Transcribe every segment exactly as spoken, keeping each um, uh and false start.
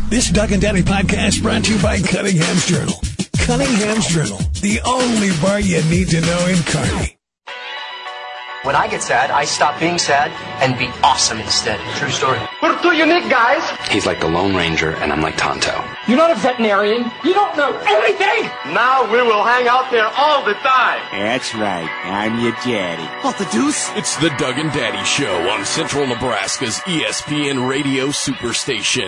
This Doug and Daddy podcast brought to you by Cunningham's Journal. Cunningham's Journal, the only bar you need to know in Kearney. When I get sad, I stop being sad and be awesome instead. True story. We're two unique guys. He's like the Lone Ranger, and I'm like Tonto. You're not a veterinarian. You don't know anything. Now we will hang out there all the time. That's right. I'm your daddy. What the deuce? It's the Doug and Daddy Show on Central Nebraska's E S P N Radio Superstation.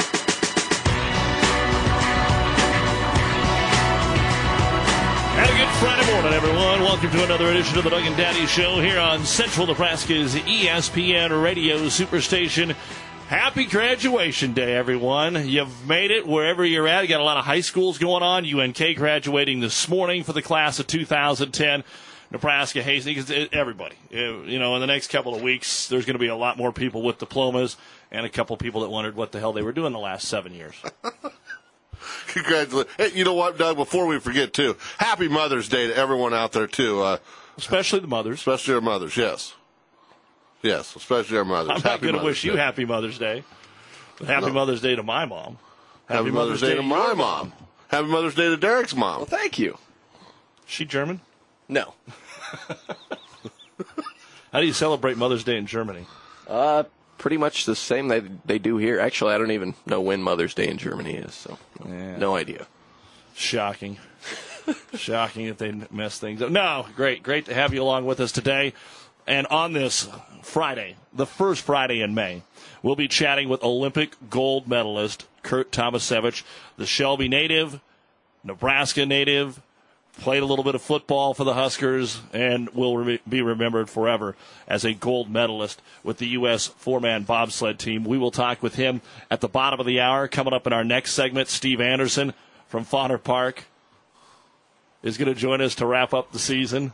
And a good Friday morning, everyone. Welcome to another edition of the Doug and Daddy Show here on Central Nebraska's E S P N Radio Superstation. Happy graduation day, everyone. You've made it wherever you're at. You got a lot of high schools going on. U N K graduating this morning for the class of two thousand ten. Nebraska, Hastings, everybody. You know, in the next couple of weeks, there's going to be a lot more people with diplomas and a couple of people that wondered what the hell they were doing the last seven years. Congratulations. Hey, you know what, Doug, before we forget, too, happy Mother's Day to everyone out there, too. Uh, especially the mothers. Especially our mothers, yes. Yes, especially our mothers. I'm not going to wish you Day. Happy Mother's Day. But happy no. Mother's Day to my mom. Happy, happy Mother's, Mother's Day, Day to my mom. mom. Happy Mother's Day to Derek's mom. Well, thank you. She German? No. How do you celebrate Mother's Day in Germany? Uh, pretty much the same they they do here. Actually, I don't even know when Mother's Day in Germany is, so yeah. no idea. Shocking. Shocking that they mess things up. No, great. Great to have you along with us today. And on this Friday, the first Friday in May, we'll be chatting with Olympic gold medalist Kurt Tomasevich, the Shelby native, Nebraska native, played a little bit of football for the Huskers, and will re- be remembered forever as a gold medalist with the U S four-man bobsled team. We will talk with him at the bottom of the hour. Coming up in our next segment, Steve Anderson from Fauner Park is going to join us to wrap up the season.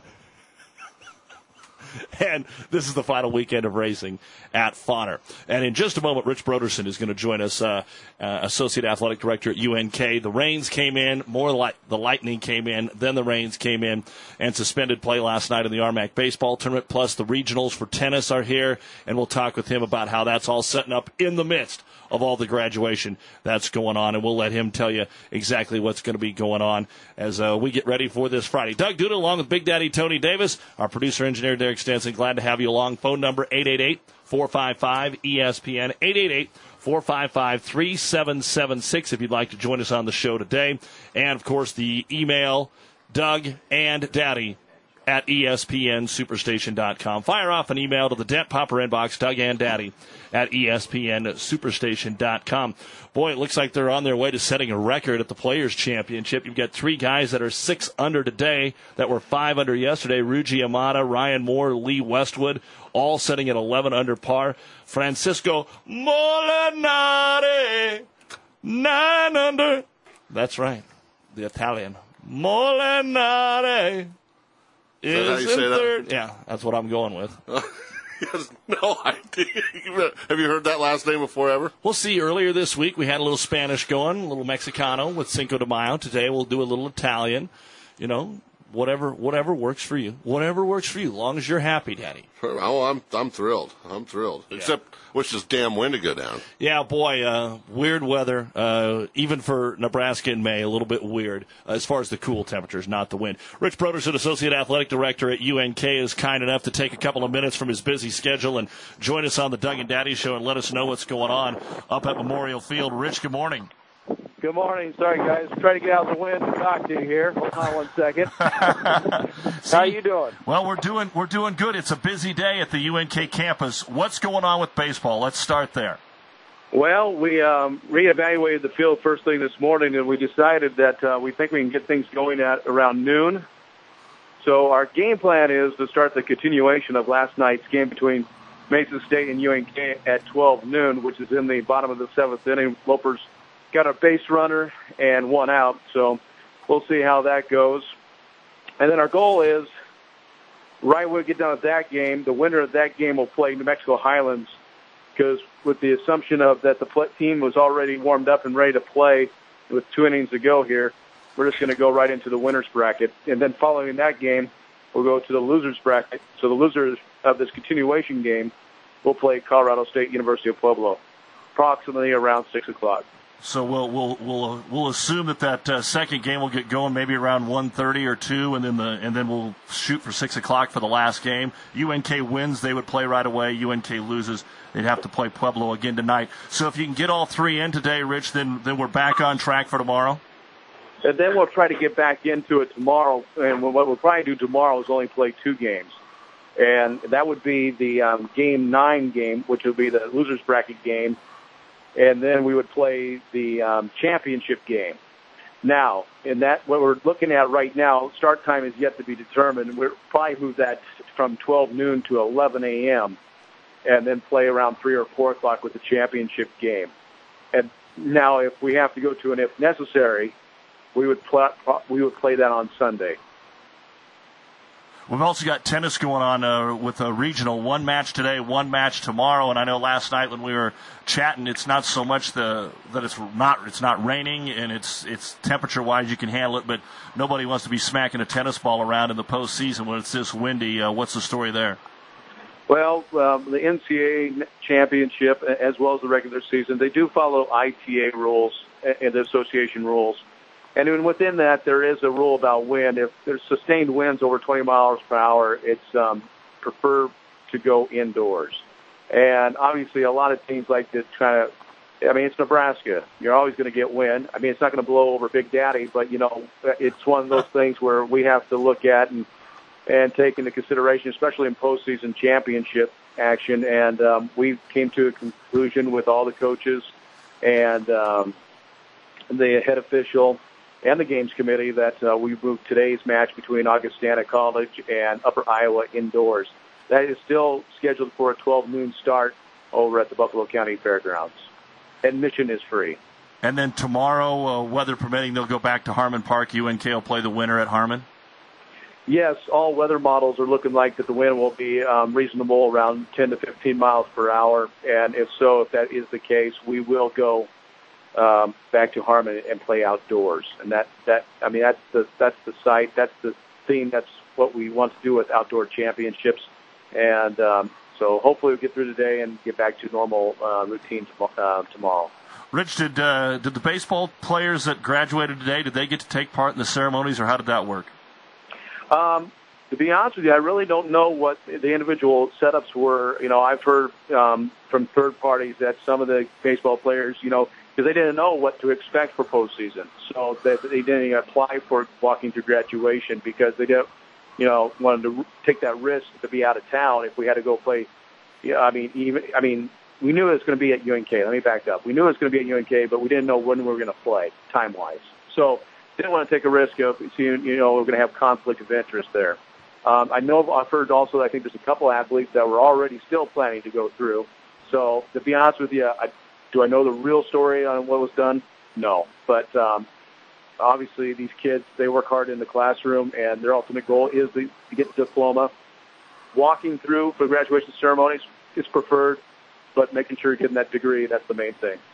And this is the final weekend of racing at Fauner. And in just a moment, Rich Broderson is going to join us, uh, uh, Associate Athletic Director at U N K. The rains came in, more like the lightning came in, then the rains came in, and suspended play last night in the R M A C baseball tournament, plus the regionals for tennis are here, and we'll talk with him about how that's all setting up in the midst of all the graduation that's going on, and we'll let him tell you exactly what's going to be going on as uh, we get ready for this Friday. Doug Duda along with Big Daddy Tony Davis, our producer-engineer Derek Stenson. Glad to have you along. Phone number eight eight eight, four five five, E S P N, eight eight eight, four five five, three seven seven six if you'd like to join us on the show today. And, of course, the email, Doug and Daddy at E S P N superstation dot com. Fire off an email to the Dent Popper inbox, Doug and Daddy at E S P N superstation dot com. Boy, it looks like they're on their way to setting a record at the Players' Championship. You've got three guys that are six under today that were five under yesterday. Ruji Amata, Ryan Moore, Lee Westwood, all sitting at eleven under par. Francisco Molinari, nine under. That's right, the Italian. Molinari. Is, is in third. That? Yeah, that's what I'm going with. He has no idea. Have you heard that last name before ever? We'll see. Earlier this week, we had a little Spanish going, a little Mexicano with Cinco de Mayo. Today, we'll do a little Italian. You know, whatever whatever works for you. Whatever works for you, as long as you're happy, Daddy. Oh, I'm I'm thrilled. I'm thrilled. Yeah. Except, wish this damn wind to go down. Yeah, boy, uh, weird weather. Uh, even for Nebraska in May, a little bit weird uh, as far as the cool temperatures, not the wind. Rich Broderson, Associate Athletic Director at U N K, is kind enough to take a couple of minutes from his busy schedule and join us on the Doug and Daddy Show and let us know what's going on up at Memorial Field. Rich, good morning. Good morning. Sorry, guys. Trying to get out of the wind to talk to you here. Hold on one second. See, how you doing? Well, we're doing we're doing good. It's a busy day at the U N K campus. What's going on with baseball? Let's start there. Well, we um, reevaluated the field first thing this morning, and we decided that uh, we think we can get things going at around noon. So our game plan is to start the continuation of last night's game between Mason State and U N K at twelve noon, which is in the bottom of the seventh inning. Lopers got a base runner and one out, so we'll see how that goes. And then our goal is, right when we get done with that game, the winner of that game will play New Mexico Highlands, because with the assumption of that the team was already warmed up and ready to play with two innings to go here, we're just going to go right into the winner's bracket. And then following that game, we'll go to the loser's bracket. So the losers of this continuation game will play Colorado State University of Pueblo, approximately around six o'clock. So we'll we'll we'll we'll assume that that uh, second game will get going maybe around one thirty or two, and then the and then we'll shoot for six o'clock for the last game. U N K wins, they would play right away. U N K loses, they'd have to play Pueblo again tonight. So if you can get all three in today, Rich, then then we're back on track for tomorrow. And then we'll try to get back into it tomorrow. And what we'll probably do tomorrow is only play two games, and that would be the um, game nine game, which will be the losers bracket game. And then we would play the um, championship game. Now, in that, what we're looking at right now, start time is yet to be determined. We'll probably move that from twelve noon to eleven a.m. and then play around three or four o'clock with the championship game. And now, if we have to go to an if necessary, we would pl- we would play that on Sunday. We've also got tennis going on uh, with a regional. One match today, one match tomorrow. And I know last night when we were chatting, it's not so much the that it's not it's not raining and it's it's temperature wise you can handle it, but nobody wants to be smacking a tennis ball around in the postseason when it's this windy. Uh, what's the story there? Well, um, the N C A A championship as well as the regular season, they do follow I T A rules and the association rules. And even within that, there is a rule about wind. If there's sustained winds over twenty miles per hour, it's um, preferred to go indoors. And obviously, a lot of teams like to try to, I mean, it's Nebraska. You're always going to get wind. I mean, it's not going to blow over Big Daddy, but, you know, it's one of those things where we have to look at and, and take into consideration, especially in postseason championship action. And um, we came to a conclusion with all the coaches and um, the head official and the games committee that uh, we moved today's match between Augustana College and Upper Iowa indoors. That is still scheduled for a twelve noon start over at the Buffalo County Fairgrounds. Admission is free. And then tomorrow, uh, weather permitting, they'll go back to Harmon Park. U N K will play the winner at Harmon? Yes, all weather models are looking like that the wind will be um, reasonable, around ten to fifteen miles per hour. And if so, if that is the case, we will go Um, back to Harmon and play outdoors, and that that I mean that's the that's the site, that's the theme, that's what we want to do with outdoor championships, and um, so hopefully we'll get through today and get back to normal uh, routine tom- uh, tomorrow. Rich, did uh, did the baseball players that graduated today, did they get to take part in the ceremonies, or how did that work? Um, to be honest with you, I really don't know what the individual setups were. You know, I've heard um, from third parties that some of the baseball players, you know, because they didn't know what to expect for postseason, so that they didn't even apply for walking through graduation because they didn't, you know, wanted to take that risk to be out of town if we had to go play. Yeah, I mean, even I mean, we knew it was going to be at U N K. Let me back up. We knew it was going to be at U N K, but we didn't know when we were going to play time wise. So didn't want to take a risk of seeing, you know, we're going to have conflict of interest there. Um, I know I've heard also. I think there's a couple athletes that were already still planning to go through. So to be honest with you, I. Do I know the real story on what was done? No. But um, obviously these kids, they work hard in the classroom, and their ultimate goal is to, to get the diploma. Walking through for graduation ceremonies is preferred, but making sure you're getting that degree, that's the main thing.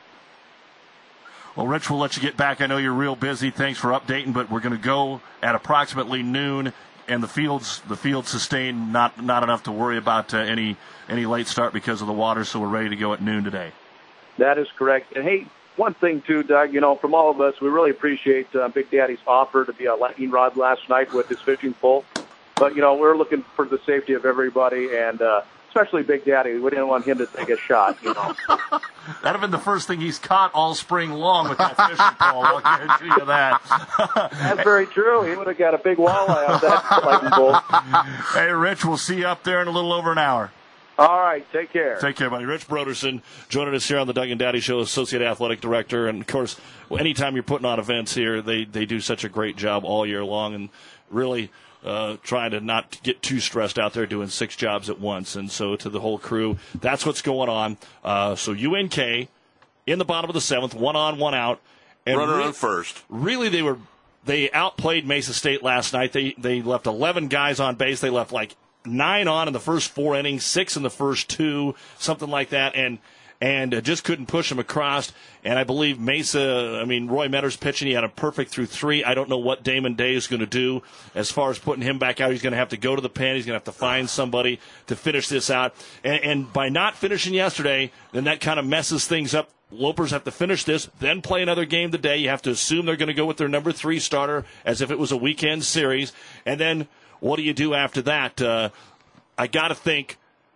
Well, Rich, we'll let you get back. I know you're real busy. Thanks for updating, but we're going to go at approximately noon, and the fields the fields sustained, not, not enough to worry about uh, any, any late start because of the water, so we're ready to go at noon today. That is correct. And, hey, one thing, too, Doug, you know, from all of us, we really appreciate uh, Big Daddy's offer to be a lightning rod last night with his fishing pole. But, you know, we're looking for the safety of everybody, and uh, especially Big Daddy. We didn't want him to take a shot, you know. That would have been the first thing he's caught all spring long with that fishing pole. I'll guarantee you that. That's very true. He would have got a big walleye out of that lightning bolt. Hey, Rich, we'll see you up there in a little over an hour. All right, take care. Take care, buddy. Rich Broderson joining us here on the Doug and Daddy Show, Associate Athletic Director. And, of course, anytime you're putting on events here, they, they do such a great job all year long and really uh, trying to not get too stressed out there doing six jobs at once. And so to the whole crew, that's what's going on. Uh, so U N K in the bottom of the seventh, one on, one out. And Runner re- on first. Really, they were they outplayed Mesa State last night. They They left eleven guys on base. They left like nine on in the first four innings, six in the first two, something like that, and and uh, just couldn't push them across. And I believe Mesa, I mean, Roy Metter's pitching. He had a perfect through three. I don't know what Damon Day is going to do as far as putting him back out. He's going to have to go to the pen. He's going to have to find somebody to finish this out. And, and by not finishing yesterday, then that kind of messes things up Lopers have to finish this, then play another game today. You have to assume they're going to go with their number three starter as if it was a weekend series. And then what do you do after that? Uh, I got to think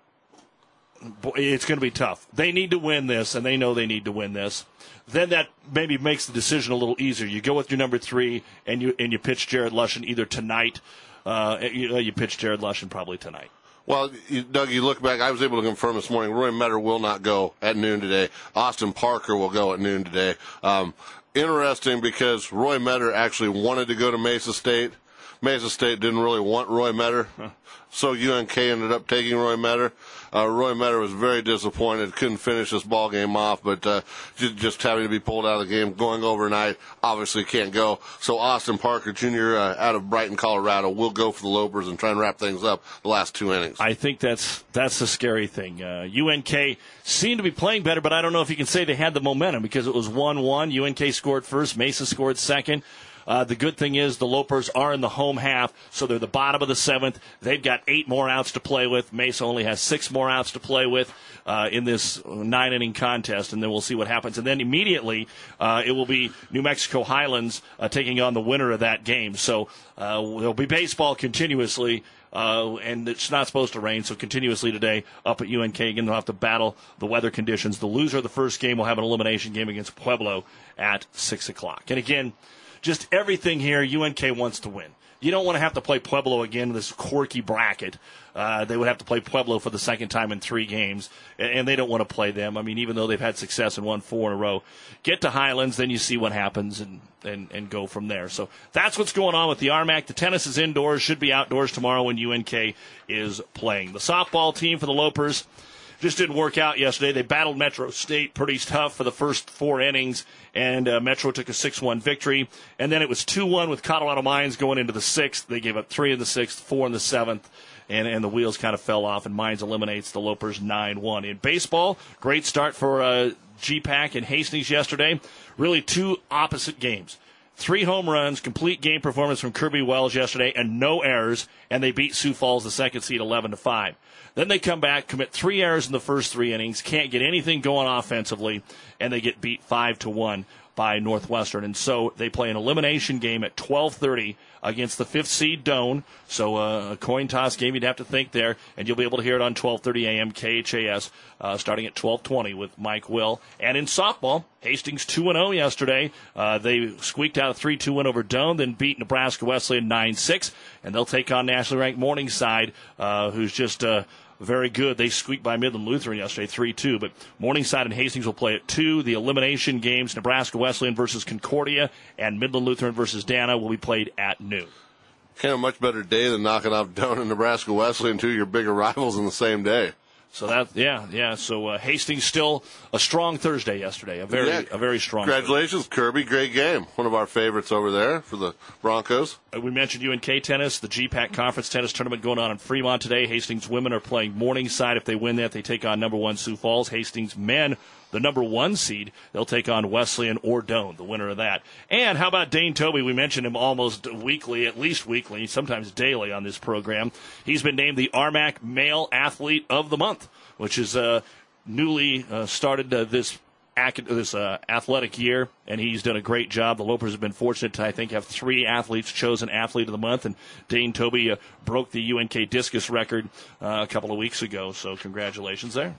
boy, it's going to be tough. They need to win this, and they know they need to win this. Then that maybe makes the decision a little easier. You go with your number three, and you and you pitch Jared Lushin either tonight. Uh, you, you pitch Jared Lushin probably tonight. Well, you, Doug, you look back. I was able to confirm this morning. Roy Metter will not go at noon today. Austin Parker will go at noon today. Um, interesting because Roy Metter actually wanted to go to Mesa State. Mesa State didn't really want Roy Metter, huh. so U N K ended up taking Roy Metter. Uh, Roy Metter was very disappointed, couldn't finish this ball game off, but uh, just, just having to be pulled out of the game, going overnight, obviously can't go. So Austin Parker Junior Uh, out of Brighton, Colorado, will go for the Lopers and try and wrap things up the last two innings. I think that's that's the scary thing. Uh, U N K seemed to be playing better, but I don't know if you can say they had the momentum because it was one one. U N K scored first, Mesa scored second. Uh, the good thing is the Lopers are in the home half, so they're the bottom of the seventh. They've got eight more outs to play with. Mesa only has six more outs to play with uh, in this nine-inning contest, and then we'll see what happens. And then immediately uh, it will be New Mexico Highlands uh, taking on the winner of that game. So uh, there'll be baseball continuously. Uh, and it's not supposed to rain, so continuously today up at U N K. Again, they'll have to battle the weather conditions. The loser of the first game will have an elimination game against Pueblo at six o'clock. And again, just everything here, U N K wants to win. You don't want to have to play Pueblo again in this quirky bracket. Uh, they would have to play Pueblo for the second time in three games, and, and they don't want to play them. I mean, even though they've had success and won four in a row. Get to Highlands, then you see what happens and, and, and go from there. So that's what's going on with the R M A C. The tennis is indoors, should be outdoors tomorrow when U N K is playing. The softball team for the Lopers just didn't work out yesterday. They battled Metro State pretty tough for the first four innings, and uh, Metro took a six one victory. And then it was two one with Colorado Mines going into the sixth. They gave up three in the sixth, four in the seventh, and, and the wheels kind of fell off, and Mines eliminates the Lopers nine one. In baseball, great start for uh, G PAC and Hastings yesterday. Really two opposite games. Three home runs, complete game performance from Kirby Wells yesterday, and no errors, and they beat Sioux Falls, the second seed, eleven to five. Then they come back, commit three errors in the first three innings, can't get anything going offensively, and they get beat five to one by Northwestern. And so they play an elimination game at twelve thirty against the fifth seed Doane. So uh, a coin toss game, you'd have to think there, and you'll be able to hear it on twelve thirty a.m. K H A S uh, starting at twelve twenty with Mike Will. And in softball, Hastings two and oh yesterday. Uh, they squeaked out a three two win over Doane, then beat Nebraska Wesleyan nine six, and they'll take on nationally ranked Morningside, uh, who's just uh, very good. They squeaked by Midland Lutheran yesterday, three two. But Morningside and Hastings will play at two. The elimination games, Nebraska Wesleyan versus Concordia and Midland Lutheran versus Dana, will be played at noon. Can't have a much better day than knocking off Doane and Nebraska Wesleyan, two of your bigger rivals, in the same day. So that, yeah, yeah. So uh, Hastings still a strong Thursday yesterday, a very, yeah. a very strong. Congratulations, Thursday. Kirby! Great game. One of our favorites over there for the Broncos. Uh, we mentioned U N K tennis, the G PAC Conference tennis tournament going on in Fremont today. Hastings women are playing Morningside. If they win that, they take on number one Sioux Falls. Hastings men, the number one seed, they'll take on Wesleyan or Doane, the winner of that. And how about Dane Toby? We mention him almost weekly, at least weekly, sometimes daily on this program. He's been named the R M A C Male Athlete of the Month, which is uh, newly uh, started uh, this ac- this uh, athletic year, and he's done a great job. The Lopers have been fortunate to, I think, have three athletes chosen Athlete of the Month, and Dane Toby uh, broke the U N K discus record uh, a couple of weeks ago, so congratulations there.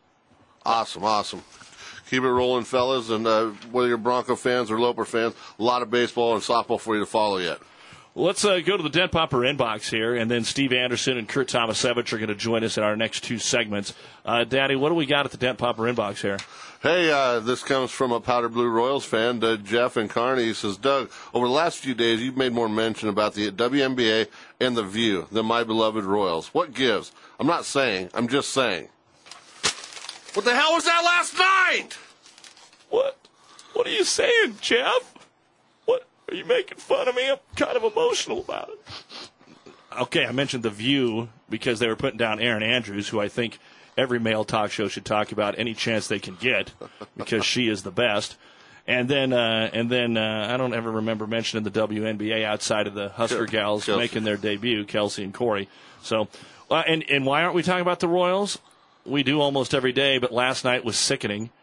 Awesome, awesome. Keep it rolling, fellas, and uh, whether you're Bronco fans or Loper fans, a lot of baseball and softball for you to follow yet. Well, let's uh, go to the Dent Popper inbox here, and then Steve Anderson and Kurt Tomasevich are going to join us in our next two segments. Uh, Daddy, what do we got at the Dent Popper inbox here? Hey, uh, this comes from a Powder Blue Royals fan, uh, Jeff in Kearney. He says, Doug, over the last few days, you've made more mention about the W N B A and The View than my beloved Royals. What gives? I'm not saying. I'm just saying. What the hell was that last night? What? What are you saying, Jeff? What? Are you making fun of me? I'm kind of emotional about it. Okay, I mentioned The View because they were putting down Erin Andrews, who I think every male talk show should talk about any chance they can get because she is the best. And then, uh, and then uh, I don't ever remember mentioning the W N B A outside of the Husker gals Kelsey. making their debut, Kelsey and Corey. So, uh, and and why aren't we talking about the Royals? We do almost every day, but last night was sickening.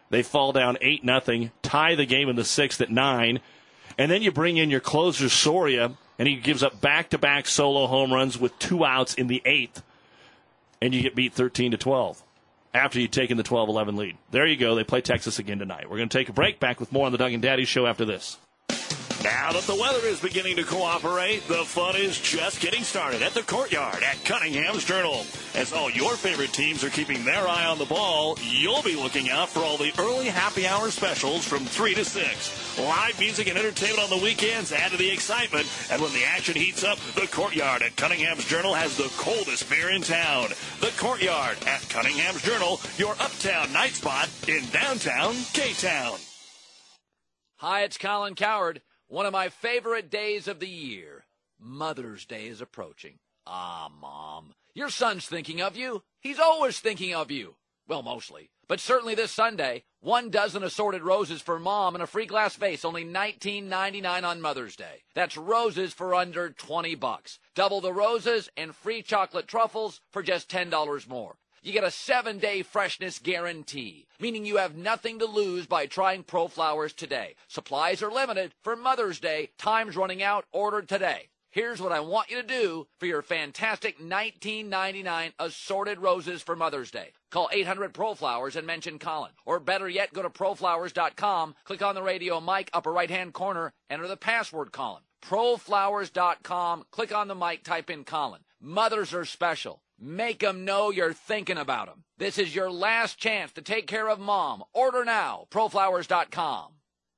They fall down eight nothing, tie the game in the sixth at nine. And then you bring in your closer, Soria, and he gives up back-to-back solo home runs with two outs in the eighth. And you get beat thirteen to twelve after you've taken the twelve eleven lead. There you go. They play Texas again tonight. We're going to take a break. Back with more on the Doug and Daddy Show after this. Now that the weather is beginning to cooperate, the fun is just getting started at the Courtyard at Cunningham's Journal. As all your favorite teams are keeping their eye on the ball, you'll be looking out for all the early happy hour specials from three to six. Live music and entertainment on the weekends add to the excitement. And when the action heats up, the Courtyard at Cunningham's Journal has the coldest beer in town. The Courtyard at Cunningham's Journal, your uptown night spot in downtown K-Town. Hi, it's Colin Coward. One of my favorite days of the year, Mother's Day, is approaching. Ah, Mom, your son's thinking of you. He's always thinking of you. Well, mostly. But certainly this Sunday, one dozen assorted roses for Mom and a free glass vase, only nineteen ninety-nine on Mother's Day. That's roses for under twenty bucks. Double the roses and free chocolate truffles for just ten dollars more. You get a seven-day freshness guarantee, meaning you have nothing to lose by trying ProFlowers today. Supplies are limited for Mother's Day. Time's running out. Order today. Here's what I want you to do for your fantastic nineteen ninety-nine assorted roses for Mother's Day. Call eight hundred ProFlowers and mention Colin. Or better yet, go to pro flowers dot com, click on the radio mic, upper right-hand corner, enter the password Colin. pro flowers dot com, click on the mic, type in Colin. Mothers are special. Make them know you're thinking about them. This is your last chance to take care of Mom. Order now, pro flowers dot com.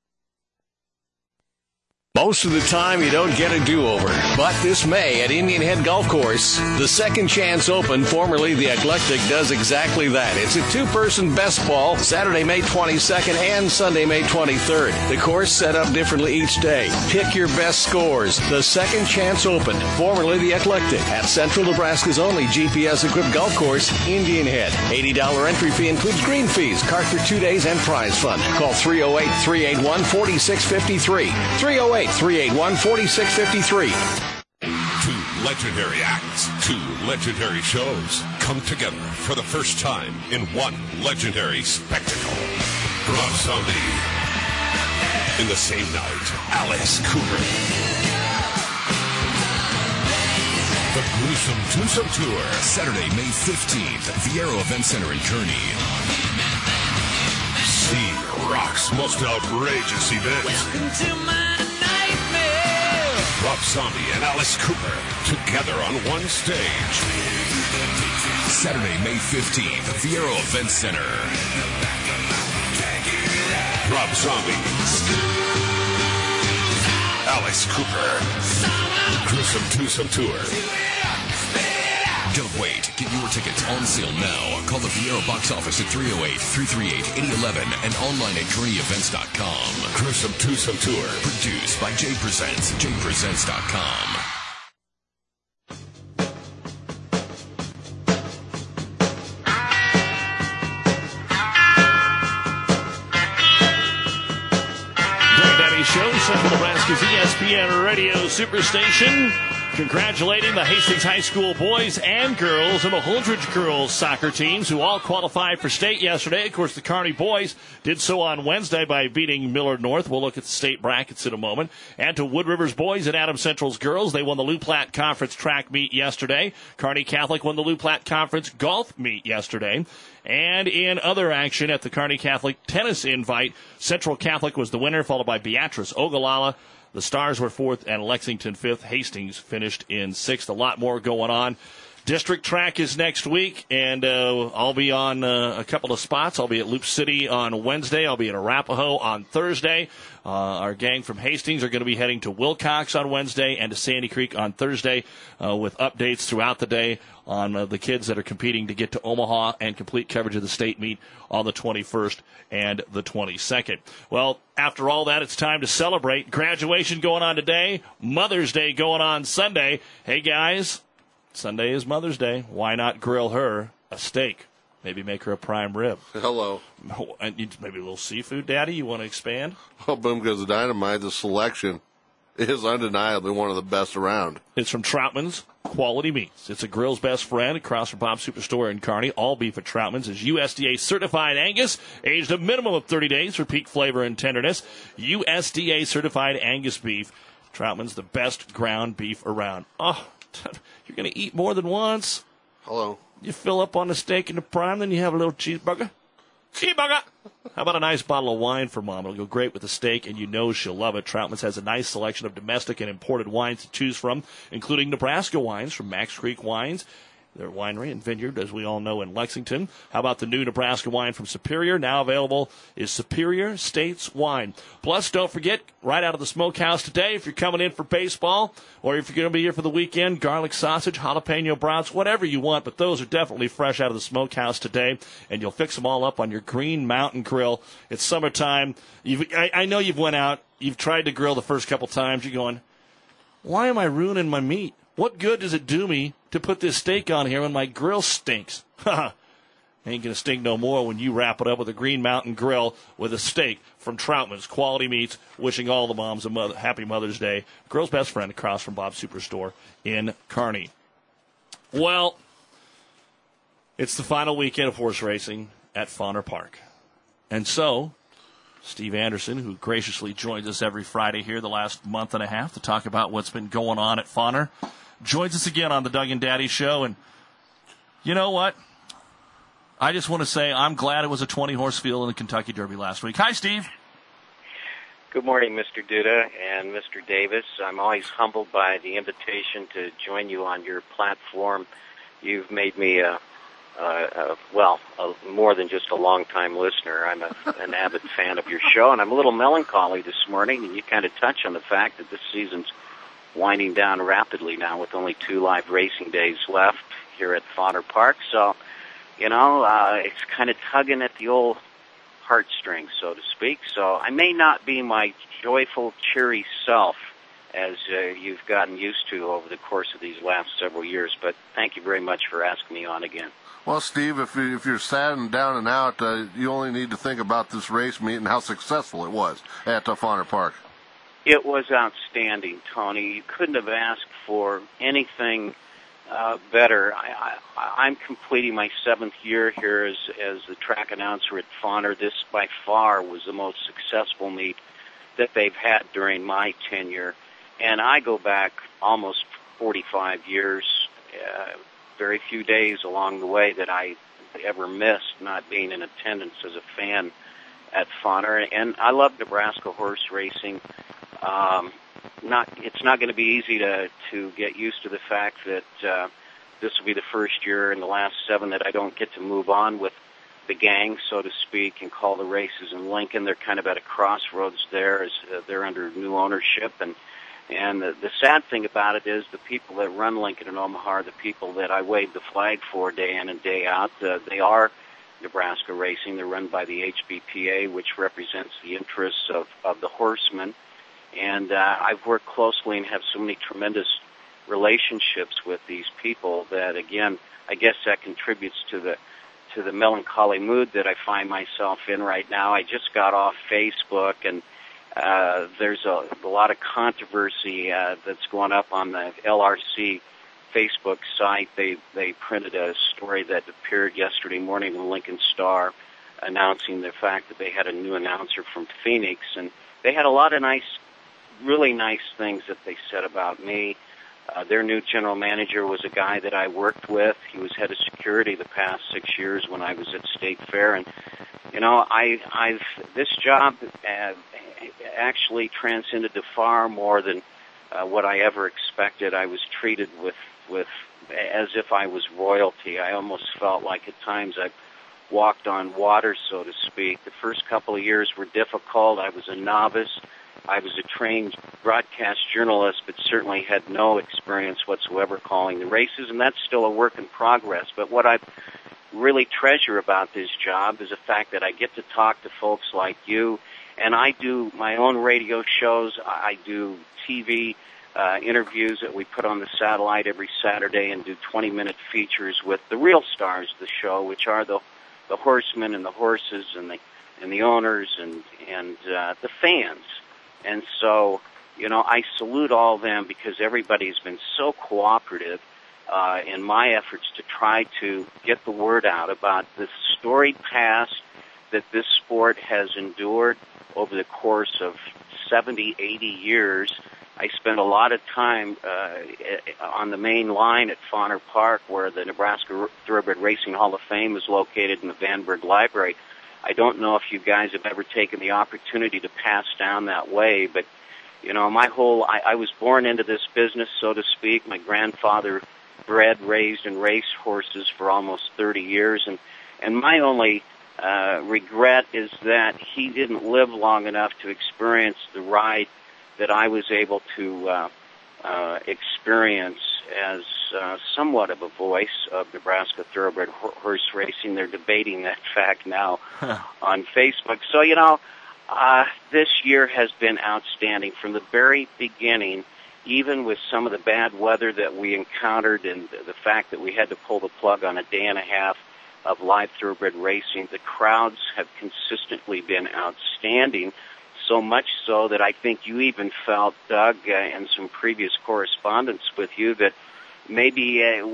Most of the time, you don't get a do-over. But this May at Indian Head Golf Course, the Second Chance Open, formerly the Eclectic, does exactly that. It's a two-person best ball, Saturday, May twenty-second and Sunday, May twenty-third. The course set up differently each day. Pick your best scores. The Second Chance Open, formerly the Eclectic, at Central Nebraska's only G P S-equipped golf course, Indian Head. eighty dollars entry fee includes green fees, cart for two days, and prize fund. Call three oh eight, three eight one, four six five three. three oh eight, three eight one, four six five three. Two legendary acts, two legendary shows come together for the first time in one legendary spectacle. Rob Zombie. In the same night, Alice Cooper. The Gruesome Twosome Tour. Saturday, May fifteenth at the Aero Event Center in Kearney. See rock's most outrageous event. Welcome to my Rob Zombie and Alice Cooper together on one stage. Saturday, May fifteenth at the Aero Event Center. Rob Zombie, Alice Cooper, Gruesome Twosome Tour. Don't wait. Get your tickets on sale now. Call the Fiero box office at three oh eight, three three eight, eight oh one one and online at journey events dot com. Gruesome Twosome Tour. Produced by Jay Presents. jay presents dot com. Doug Daddy Show, Central Nebraska's E S P N Radio Superstation. Congratulating the Hastings High School boys and girls and the Holdridge girls soccer teams who all qualified for state yesterday. Of course, the Kearney boys did so on Wednesday by beating Millard North. We'll look at the state brackets in a moment. And to Wood River's boys and Adams Central's girls, they won the Loup Platte Conference track meet yesterday. Kearney Catholic won the Loup Platte Conference golf meet yesterday. And in other action at the Kearney Catholic tennis invite, Central Catholic was the winner, followed by Beatrice Ogallala. The Stars were fourth and Lexington fifth. Hastings finished in sixth. A lot more going on. District track is next week, and uh, I'll be on uh, a couple of spots. I'll be at Loop City on Wednesday. I'll be at Arapahoe on Thursday. Uh, our gang from Hastings are going to be heading to Wilcox on Wednesday and to Sandy Creek on Thursday uh, with updates throughout the day on uh, the kids that are competing to get to Omaha and complete coverage of the state meet on the twenty-first and the twenty-second. Well, after all that, it's time to celebrate. Graduation going on today, Mother's Day going on Sunday. Hey, guys, Sunday is Mother's Day. Why not grill her a steak? Maybe make her a prime rib. Hello. And maybe a little seafood, Daddy? You want to expand? Oh, boom goes the dynamite, the selection. is undeniably one of the best around. It's from Troutman's Quality Meats. It's a grill's best friend across from Bob's Superstore in Kearney. All beef at Troutman's is U S D A certified Angus, aged a minimum of thirty days for peak flavor and tenderness. U S D A certified Angus beef. Troutman's the best ground beef around. Oh, you're going to eat more than once. Hello. You fill up on the steak and the prime, then you have a little cheeseburger. Cheeseburger! How about a nice bottle of wine for Mom? It'll go great with the steak, and you know she'll love it. Troutman's has a nice selection of domestic and imported wines to choose from, including Nebraska wines from Max Creek Wines, their winery and vineyard, as we all know, in Lexington. How about the new Nebraska wine from Superior? Now available is Superior States Wine. Plus, don't forget, right out of the smokehouse today, if you're coming in for baseball or if you're going to be here for the weekend, garlic sausage, jalapeno brats, whatever you want, but those are definitely fresh out of the smokehouse today, and you'll fix them all up on your Green Mountain Grill. It's summertime. You've, I, I know you've went out. You've tried to grill the first couple times. You're going, why am I ruining my meat? What good does it do me to put this steak on here when my grill stinks? Ha! Ain't going to stink no more when you wrap it up with a Green Mountain Grill with a steak from Troutman's Quality Meats. Wishing all the moms a mother, happy Mother's Day. Girl's best friend across from Bob's Superstore in Kearney. Well, it's the final weekend of horse racing at Fauner Park. And so, Steve Anderson, who graciously joins us every Friday here the last month and a half to talk about what's been going on at Fauner, joins us again on the Doug and Daddy Show. And you know what? I just want to say I'm glad it was a twenty-horse field in the Kentucky Derby last week. Hi, Steve. Good morning, Mister Duda and Mister Davis. I'm always humbled by the invitation to join you on your platform. You've made me, a, a, a, well, a, more than just a long-time listener. I'm a, an avid fan of your show, and I'm a little melancholy this morning, and you kind of touch on the fact that this season's winding down rapidly now with only two live racing days left here at Fauner Park. So, you know, uh, it's kind of tugging at the old heartstrings, so to speak. So I may not be my joyful, cheery self as uh, you've gotten used to over the course of these last several years, but thank you very much for asking me on again. Well, Steve, if, you, if you're sad and down and out, uh, you only need to think about this race meet and how successful it was at uh, Fauner Park. It was outstanding, Tony. You couldn't have asked for anything uh, better. I, I, I'm completing my seventh year here as, as the track announcer at Fauner. This, by far, was the most successful meet that they've had during my tenure. And I go back almost forty-five years, uh, very few days along the way that I ever missed not being in attendance as a fan at Fauner. And I love Nebraska horse racing. Um, not, it's not going to be easy to, to get used to the fact that uh, this will be the first year in the last seven that I don't get to move on with the gang, so to speak, and call the races in Lincoln. They're kind of at a crossroads there as uh, they're under new ownership. And, and the, the sad thing about it is the people that run Lincoln and Omaha are the people that I wave the flag for day in and day out. Uh, they are Nebraska racing. They're run by the H B P A, which represents the interests of, of the horsemen. And uh, I've worked closely and have so many tremendous relationships with these people that, again, I guess that contributes to the to the melancholy mood that I find myself in right now. I just got off Facebook, and uh, there's a, a lot of controversy uh, that's going up on the L R C Facebook site. They they printed a story that appeared yesterday morning in the Lincoln Star announcing the fact that they had a new announcer from Phoenix, and they had a lot of nice really nice things that they said about me. Uh, their new general manager was a guy that I worked with. He was head of security the past six years when I was at State Fair. And, you know, I, I've, this job uh, actually transcended to far more than uh, what I ever expected. I was treated with, with, as if I was royalty. I almost felt like at times I walked on water, so to speak. The first couple of years were difficult. I was a novice. I was a trained broadcast journalist, but certainly had no experience whatsoever calling the races, and that's still a work in progress. But what I really treasure about this job is the fact that I get to talk to folks like you, and I do my own radio shows. I do T V uh, interviews that we put on the satellite every Saturday and do twenty-minute features with the real stars of the show, which are the the horsemen and the horses and the and the owners and, and uh, the fans. And so you know, I salute all of them because everybody's been so cooperative uh, in my efforts to try to get the word out about the storied past that this sport has endured over the course of seventy, eighty years. I spent a lot of time uh, on the main line at Fauner Park, where the Nebraska Thoroughbred Racing Hall of Fame is located in the Vandenberg Library. I don't know if you guys have ever taken the opportunity to pass down that way, but, you know, my whole, I, I was born into this business, so to speak. My grandfather bred, raised, and raced horses for almost thirty years, and, and my only uh, regret is that he didn't live long enough to experience the ride that I was able to uh, uh, experience as uh, somewhat of a voice of Nebraska thoroughbred horse racing. They're debating that fact now on Facebook. So, you know, uh, this year has been outstanding from the very beginning, even with some of the bad weather that we encountered and the fact that we had to pull the plug on a day and a half of live thoroughbred racing. The crowds have consistently been outstanding. So much so that I think you even felt, Doug, uh, in some previous correspondence with you, that maybe uh,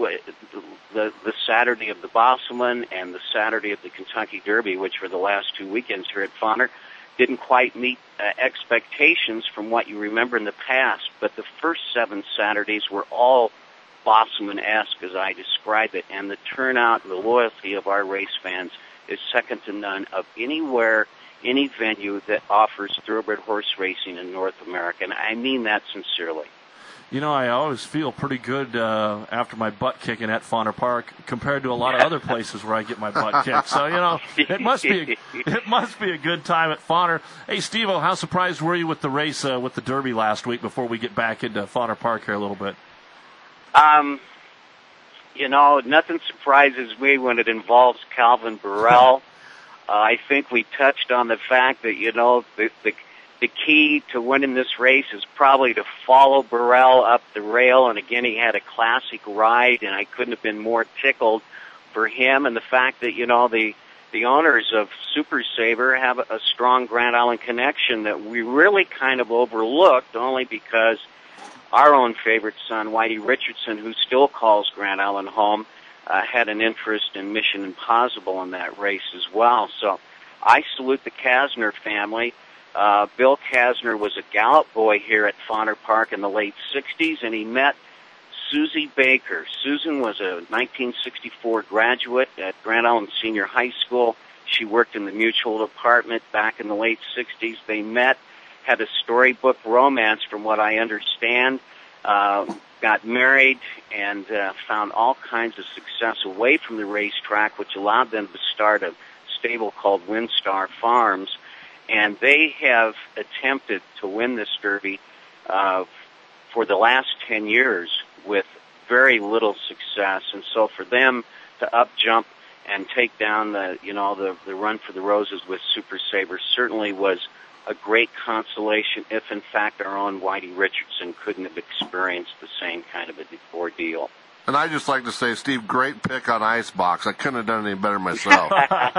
the the Saturday of the Bosselman and the Saturday of the Kentucky Derby, which were the last two weekends here at Fauner, didn't quite meet uh, expectations from what you remember in the past. But the first seven Saturdays were all Bosselman-esque, as I describe it, and the turnout and the loyalty of our race fans is second to none of anywhere, any venue that offers thoroughbred horse racing in North America, and I mean that sincerely. You know, I always feel pretty good uh, after my butt kicking at Fauner Park compared to a lot of other places where I get my butt kicked. So, you know, it must be a, it must be a good time at Fauner. Hey, Steve-O, how surprised were you with the race uh, with the Derby last week before we get back into Fauner Park here a little bit? Um, you know, nothing surprises me when it involves Calvin Burrell. Uh, I think we touched on the fact that, you know, the, the the key to winning this race is probably to follow Burrell up the rail. And again, he had a classic ride, and I couldn't have been more tickled for him. And the fact that, you know, the the owners of Super Saver have a, a strong Grand Island connection that we really kind of overlooked, only because our own favorite son, Whitey Richardson, who still calls Grand Island home, Uh, had an interest in Mission Impossible in that race as well. So I salute the Kasner family. Uh, Bill Kasner was a Gallop boy here at Fauner Park in the late sixties, and he met Susie Baker. Susan was a nineteen sixty-four graduate at Grand Island Senior High School. She worked in the mutual department back in the late sixties. They met, had a storybook romance from what I understand, uh, got married, and uh, found all kinds of success away from the racetrack, which allowed them to start a stable called Windstar Farms. And they have attempted to win this Derby uh, for the last ten years with very little success. And so for them to up jump and take down the, you know, the, the Run for the Roses with Super Saver certainly was a great consolation if, in fact, our own Whitey Richardson couldn't have experienced the same kind of an ordeal. And I just like to say, Steve, great pick on Icebox. I couldn't have done any better myself.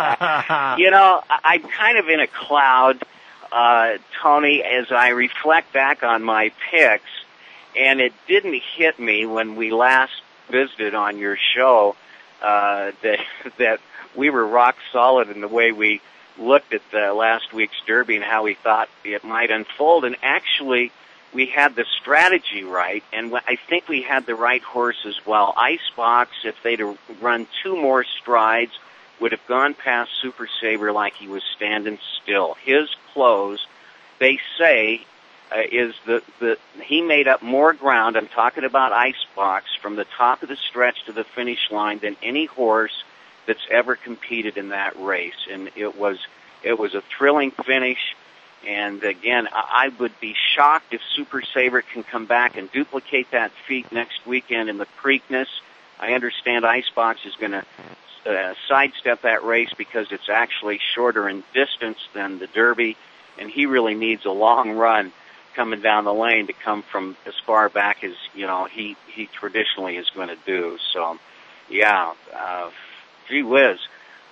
You know, I'm kind of in a cloud, uh, Tony, as I reflect back on my picks, and it didn't hit me when we last visited on your show uh, that that we were rock solid in the way we looked at the last week's Derby and how we thought it might unfold. And actually, we had the strategy right, and I think we had the right horse as well. Icebox, if they'd run two more strides, would have gone past Super Saver like he was standing still. His close, they say, uh, is the, the he made up more ground, I'm talking about Icebox, from the top of the stretch to the finish line than any horse that's ever competed in that race. And it was it was a thrilling finish. And again, I would be shocked if Super Saver can come back and duplicate that feat next weekend in the Preakness. I understand Icebox is going to uh, sidestep that race because it's actually shorter in distance than the Derby, and he really needs a long run coming down the lane to come from as far back as, you know, he, he traditionally is going to do. So, yeah, uh, gee whiz.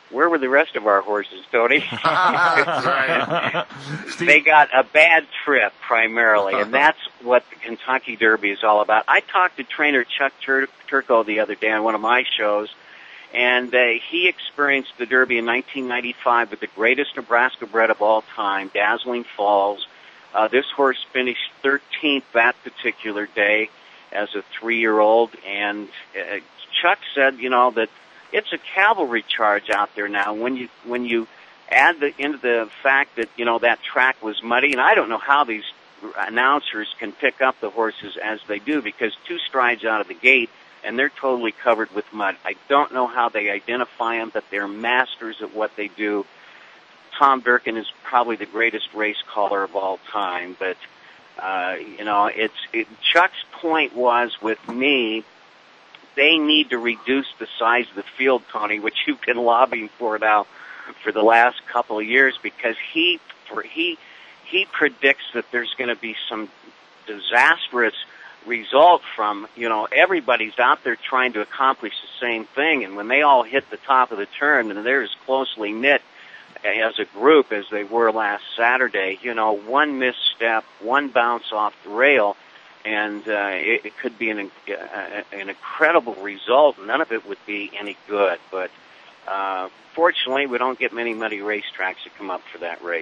where were the rest of our horses, Tony? That's right. They got a bad trip, primarily, and that's what the Kentucky Derby is all about. I talked to trainer Chuck Tur- Turco the other day on one of my shows, and uh, he experienced the Derby in nineteen ninety-five with the greatest Nebraska bred of all time, Dazzling Falls. Uh, this horse finished thirteenth that particular day as a three-year-old, and uh, Chuck said, you know, that it's a cavalry charge out there now. When you when you add the, into the fact that, you know, that track was muddy, and I don't know how these announcers can pick up the horses as they do, because two strides out of the gate, and they're totally covered with mud. I don't know how they identify them, but they're masters at what they do. Tom Durkin is probably the greatest race caller of all time, but, uh, you know, it's it, Chuck's point was with me, they need to reduce the size of the field, Tony, which you've been lobbying for now for the last couple of years, because he for, he he predicts that there's going to be some disastrous result from, you know, everybody's out there trying to accomplish the same thing, and when they all hit the top of the turn and they're as closely knit as a group as they were last Saturday, you know, one misstep, one bounce off the rail, and uh, it, it could be an, uh, an incredible result. None of it would be any good. But uh, fortunately, we don't get many muddy racetracks that come up for that race.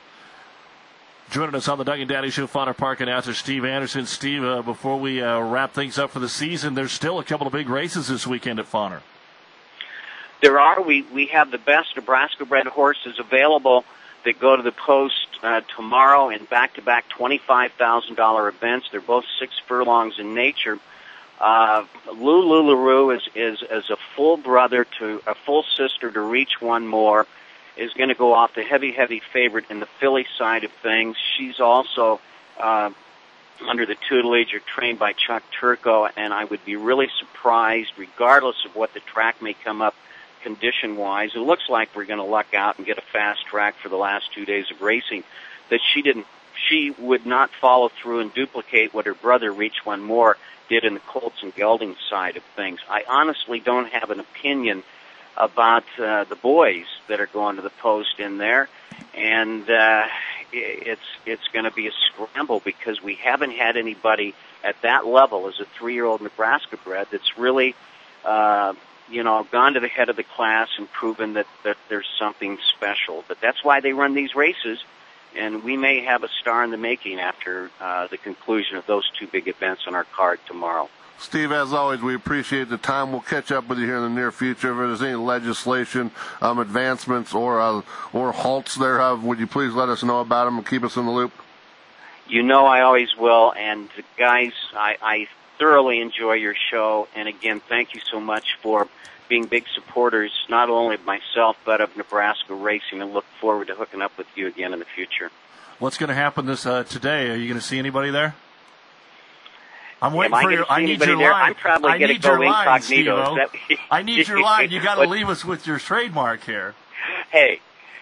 Joining us on the Doug and Daddy Show, Fodder Park announcer Steve Anderson. Steve, uh, before we uh, wrap things up for the season, there's still a couple of big races this weekend at Fodder. There are. We, we have the best Nebraska-bred horses available that go to the post uh, tomorrow in back-to-back twenty-five thousand dollars events. They're both six furlongs in nature. Uh, Lulu LaRue is, is, is a full brother to, a full sister to Reach One More, is going to go off the heavy, heavy favorite in the filly side of things. She's also uh, under the tutelage or trained by Chuck Turco, and I would be really surprised, regardless of what the track may come up condition-wise. It looks like we're going to luck out and get a fast track for the last two days of racing, that she didn't, she would not follow through and duplicate what her brother, Reach One More, did in the Colts and Gelding side of things. I honestly don't have an opinion about uh, the boys that are going to the post in there, and uh, it's it's going to be a scramble, because we haven't had anybody at that level as a three-year-old Nebraska bred that's really uh, you know, gone to the head of the class and proven that, that there's something special. But that's why they run these races, and we may have a star in the making after uh, the conclusion of those two big events on our card tomorrow. Steve, as always, we appreciate the time. We'll catch up with you here in the near future. If there's any legislation, um, advancements, or uh, or halts there, uh, would you please let us know about them and keep us in the loop? You know I always will, and guys, I, I thoroughly enjoy your show, and again, thank you so much for being big supporters, not only of myself, but of Nebraska racing, and look forward to hooking up with you again in the future. What's going to happen this uh, today? Are you going to see anybody there? I'm waiting Am for I your. I need your there? line. I'm probably going to go incognito. Line, I need your line. You got to leave us with your trademark here. Hey,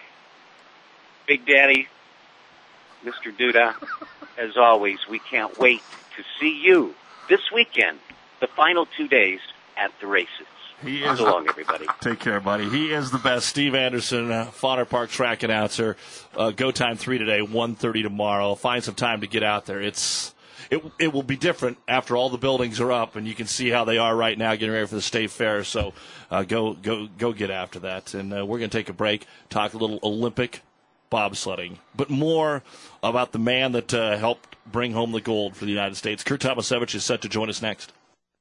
Big Daddy, Mister Duda, as always, we can't wait to see you this weekend, the final two days at the races. He is, so long, everybody. Take care, buddy. He is the best. Steve Anderson, uh, Fodder Park track announcer. Uh, go time three today, one thirty tomorrow. Find some time to get out there. It's it it will be different after all the buildings are up, and you can see how they are right now, getting ready for the State Fair. So uh, go go go get after that. And uh, we're going to take a break, talk a little Olympic bobsledding, but more about the man that uh, helped bring home the gold for the United States. Kurt Tomasevich is set to join us next.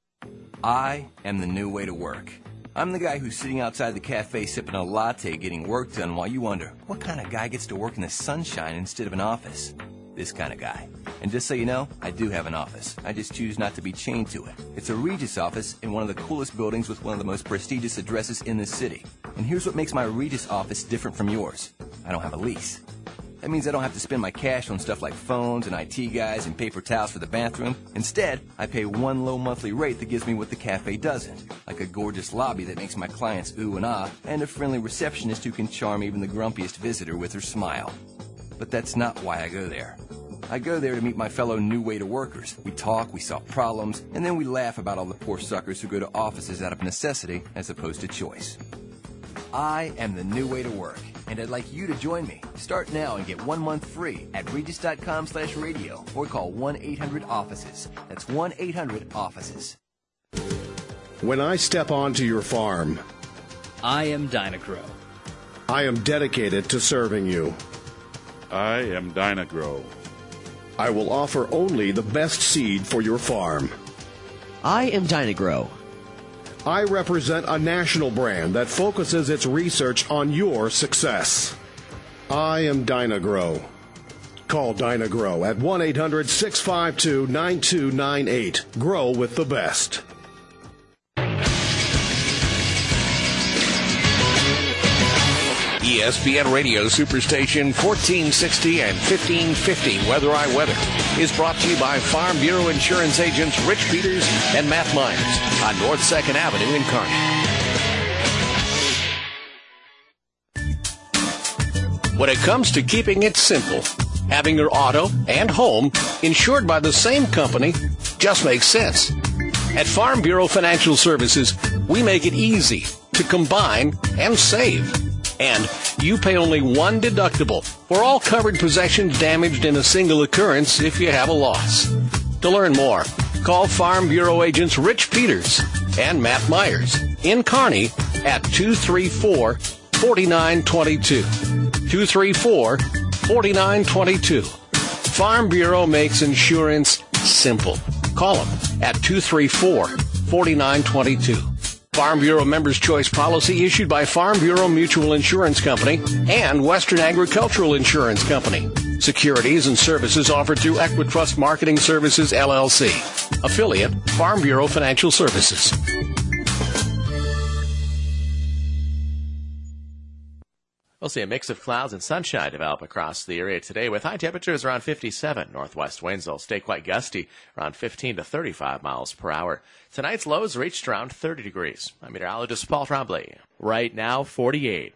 I am the new way to work. I'm the guy who's sitting outside the cafe sipping a latte getting work done while you wonder, what kind of guy gets to work in the sunshine instead of an office? This kind of guy. And just so you know, I do have an office. I just choose not to be chained to it. It's a Regis office in one of the coolest buildings with one of the most prestigious addresses in the city. And here's what makes my Regis office different from yours. I don't have a lease. That means I don't have to spend my cash on stuff like phones and I T guys and paper towels for the bathroom. Instead, I pay one low monthly rate that gives me what the cafe doesn't, like a gorgeous lobby that makes my clients ooh and ah, and a friendly receptionist who can charm even the grumpiest visitor with her smile. But that's not why I go there. I go there to meet my fellow New Way to workers. We talk, we solve problems, and then we laugh about all the poor suckers who go to offices out of necessity as opposed to choice. I am the new way to work, and I'd like you to join me. Start now and get one month free at Regis.com slash radio or call one eight hundred offices. That's one eight hundred offices. When I step onto your farm, I am Dynagrow. I am dedicated to serving you. I am Dynagrow. I will offer only the best seed for your farm. I am Dynagrow. I represent a national brand that focuses its research on your success. I am Dynagrow. Call Dynagrow at one eight hundred six five two nine two nine eight. Grow with the best. E S P N Radio Superstation fourteen sixty and fifteen fifty Weather I Weather is brought to you by Farm Bureau Insurance agents Rich Peters and Matt Myers on North second Avenue in Kearney. When it comes to keeping it simple, having your auto and home insured by the same company just makes sense. At Farm Bureau Financial Services, we make it easy to combine and save. And you pay only one deductible for all covered possessions damaged in a single occurrence if you have a loss. To learn more, call Farm Bureau agents Rich Peters and Matt Myers in Kearney at two three four, four nine two two. two three four, four nine two two. Farm Bureau makes insurance simple. Call them at two three four, four nine two two. Farm Bureau Members' Choice policy issued by Farm Bureau Mutual Insurance Company and Western Agricultural Insurance Company. Securities and services offered through Equitrust Marketing Services, L L C. Affiliate, Farm Bureau Financial Services. We'll see a mix of clouds and sunshine develop across the area today with high temperatures around fifty-seven. Northwest winds will stay quite gusty, around fifteen to thirty-five miles per hour. Tonight's lows reached around thirty degrees. I'm meteorologist Paul Tremblay. Right now, forty-eight.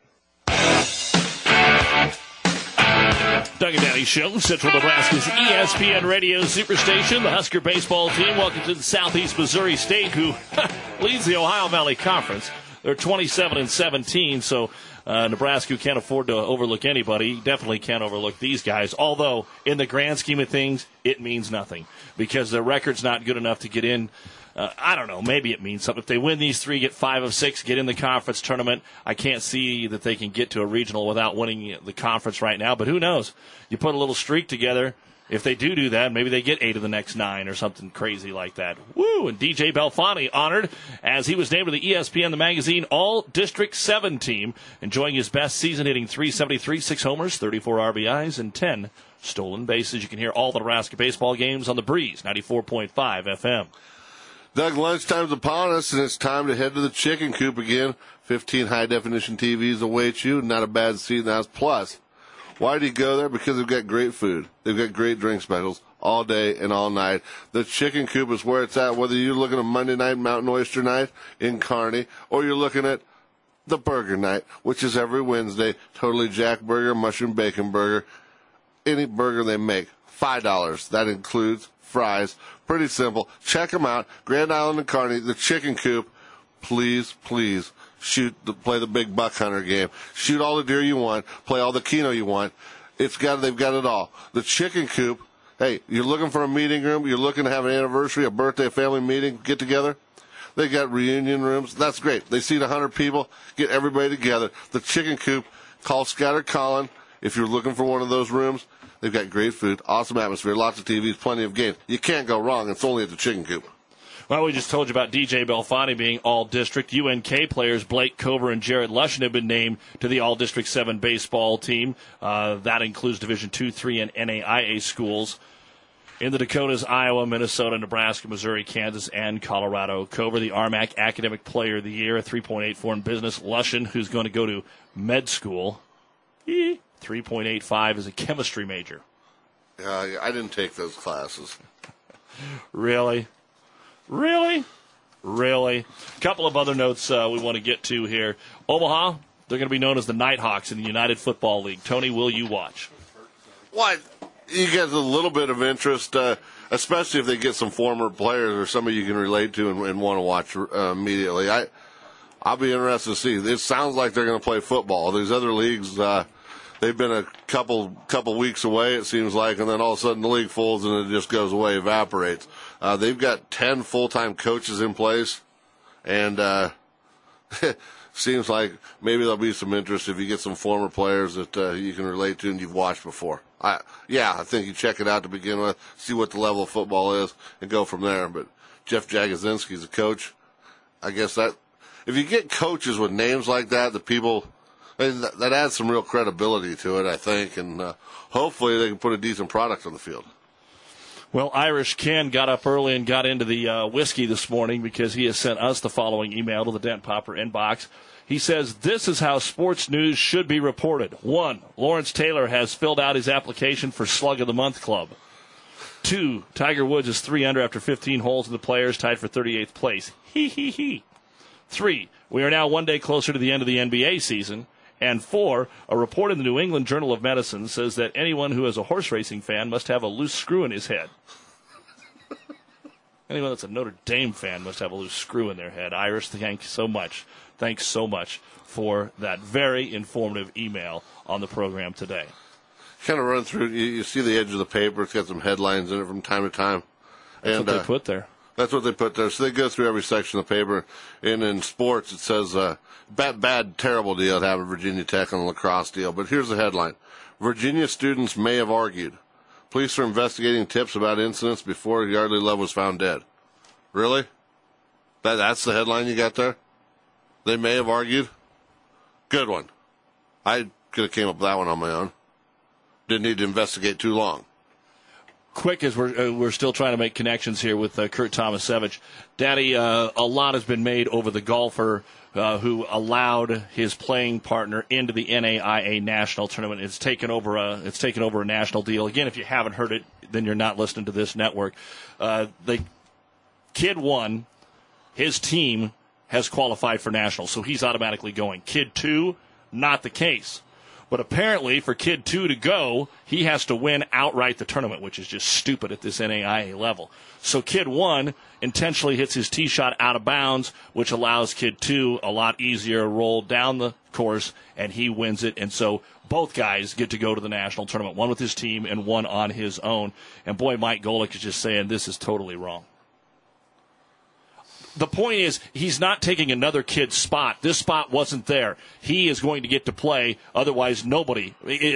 Doug and Danny Show, Central Nebraska's E S P N Radio Superstation. The Husker baseball team, welcome to the Southeast Missouri State, who leads the Ohio Valley Conference. They're twenty-seven and seventeen, so uh, Nebraska can't afford to overlook anybody. Definitely can't overlook these guys, although in the grand scheme of things, it means nothing because their record's not good enough to get in. Uh, I don't know. Maybe it means something. If they win these three, get five of six, get in the conference tournament, I can't see that they can get to a regional without winning the conference right now, but who knows? You put a little streak together. If they do do that, maybe they get eight of the next nine or something crazy like that. Woo! And D J Belfani honored as he was named to the E S P N The Magazine All-District seven team, enjoying his best season, hitting three seventy-three, six homers, thirty-four R B Is, and ten stolen bases. You can hear all the Nebraska baseball games on the Breeze, ninety-four point five F M. Doug, lunchtime's upon us, and it's time to head to the chicken coop again. fifteen high-definition T Vs await you, not a bad seat in the house. Plus, why do you go there? Because they've got great food. They've got great drink specials all day and all night. The chicken coop is where it's at, whether you're looking at Monday night, Mountain Oyster Night in Kearney, or you're looking at the Burger Night, which is every Wednesday. Totally Jack Burger, Mushroom Bacon Burger. Any burger they make, five dollars. That includes fries. Pretty simple. Check them out. Grand Island and Kearney, the chicken coop. Please, please. Shoot, the, play the big buck hunter game. Shoot all the deer you want. Play all the keno you want. It's got, they've got it all. The chicken coop. Hey, you're looking for a meeting room. You're looking to have an anniversary, a birthday, a family meeting, get together. They got reunion rooms. That's great. They seat a hundred people. Get everybody together. The chicken coop. Call Scott or Colin if you're looking for one of those rooms. They've got great food, awesome atmosphere, lots of T Vs, plenty of games. You can't go wrong. It's only at the chicken coop. Well, we just told you about D J Belfani being all-district. U N K players Blake Cover and Jared Lushin have been named to the All-District seven baseball team. Uh, that includes Division two, three, and N A I A schools. In the Dakotas, Iowa, Minnesota, Nebraska, Missouri, Kansas, and Colorado. Cover, the R M A C Academic Player of the Year, a three point eight four in business. Lushin, who's going to go to med school, three point eight five is a chemistry major. Yeah, I didn't take those classes. Really? Really? Really? A couple of other notes uh, we want to get to here. Omaha, they're going to be known as the Nighthawks in the United Football League. Tony, will you watch? What? You get a little bit of interest, uh, especially if they get some former players or somebody you can relate to and, and want to watch uh, immediately. I, I'll be interested to see. It sounds like they're going to play football. These other leagues, uh, they've been a couple couple weeks away, it seems like, and then all of a sudden the league folds and it just goes away, evaporates. Uh, they've got ten full-time coaches in place, and uh, seems like maybe there'll be some interest if you get some former players that uh, you can relate to and you've watched before. I, yeah, I think you check it out to begin with, see what the level of football is, and go from there. But Jeff Jagodzinski's a coach. I guess that if you get coaches with names like that, the people I mean, that, that adds some real credibility to it, I think, and uh, hopefully they can put a decent product on the field. Well, Irish Ken got up early and got into the uh, whiskey this morning because he has sent us the following email to the Dent Popper inbox. He says, this is how sports news should be reported. One, Lawrence Taylor has filled out his application for Slug of the Month Club. Two, Tiger Woods is three under after fifteen holes in the Players, tied for thirty-eighth place. Hee hee hee. Three, we are now one day closer to the end of the N B A season. And four, a report in the New England Journal of Medicine says that anyone who is a horse racing fan must have a loose screw in his head. Anyone that's a Notre Dame fan must have a loose screw in their head. Irish, thank you so much. Thanks so much for that very informative email on the program today. Kind of run through, you, you see the edge of the paper. It's got some headlines in it from time to time. That's and, what they uh, put there. That's what they put there. So they go through every section of the paper. And in sports, it says, uh, bad, bad, terrible deal that happened at Virginia Tech on the lacrosse deal. But here's the headline. Virginia students may have argued. Police are investigating tips about incidents before Yardley Love was found dead. Really? That That's the headline you got there? They may have argued? Good one. I could have came up with that one on my own. Didn't need to investigate too long. Quick, as we're uh, we're still trying to make connections here with uh, Kurt Tomasevich. Daddy, uh, a lot has been made over the golfer uh, who allowed his playing partner into the N A I A national tournament. It's taken over a it's taken over a national deal. Again, if you haven't heard it, then you're not listening to this network. Uh, the kid won. His team has qualified for nationals, so he's automatically going. Kid two, not the case. But apparently, for Kid two to go, he has to win outright the tournament, which is just stupid at this N A I A level. So Kid one intentionally hits his tee shot out of bounds, which allows Kid two a lot easier to roll down the course, and he wins it. And so both guys get to go to the national tournament, one with his team and one on his own. And boy, Mike Golick is just saying this is totally wrong. The point is, he's not taking another kid's spot. This spot wasn't there. He is going to get to play. Otherwise, nobody.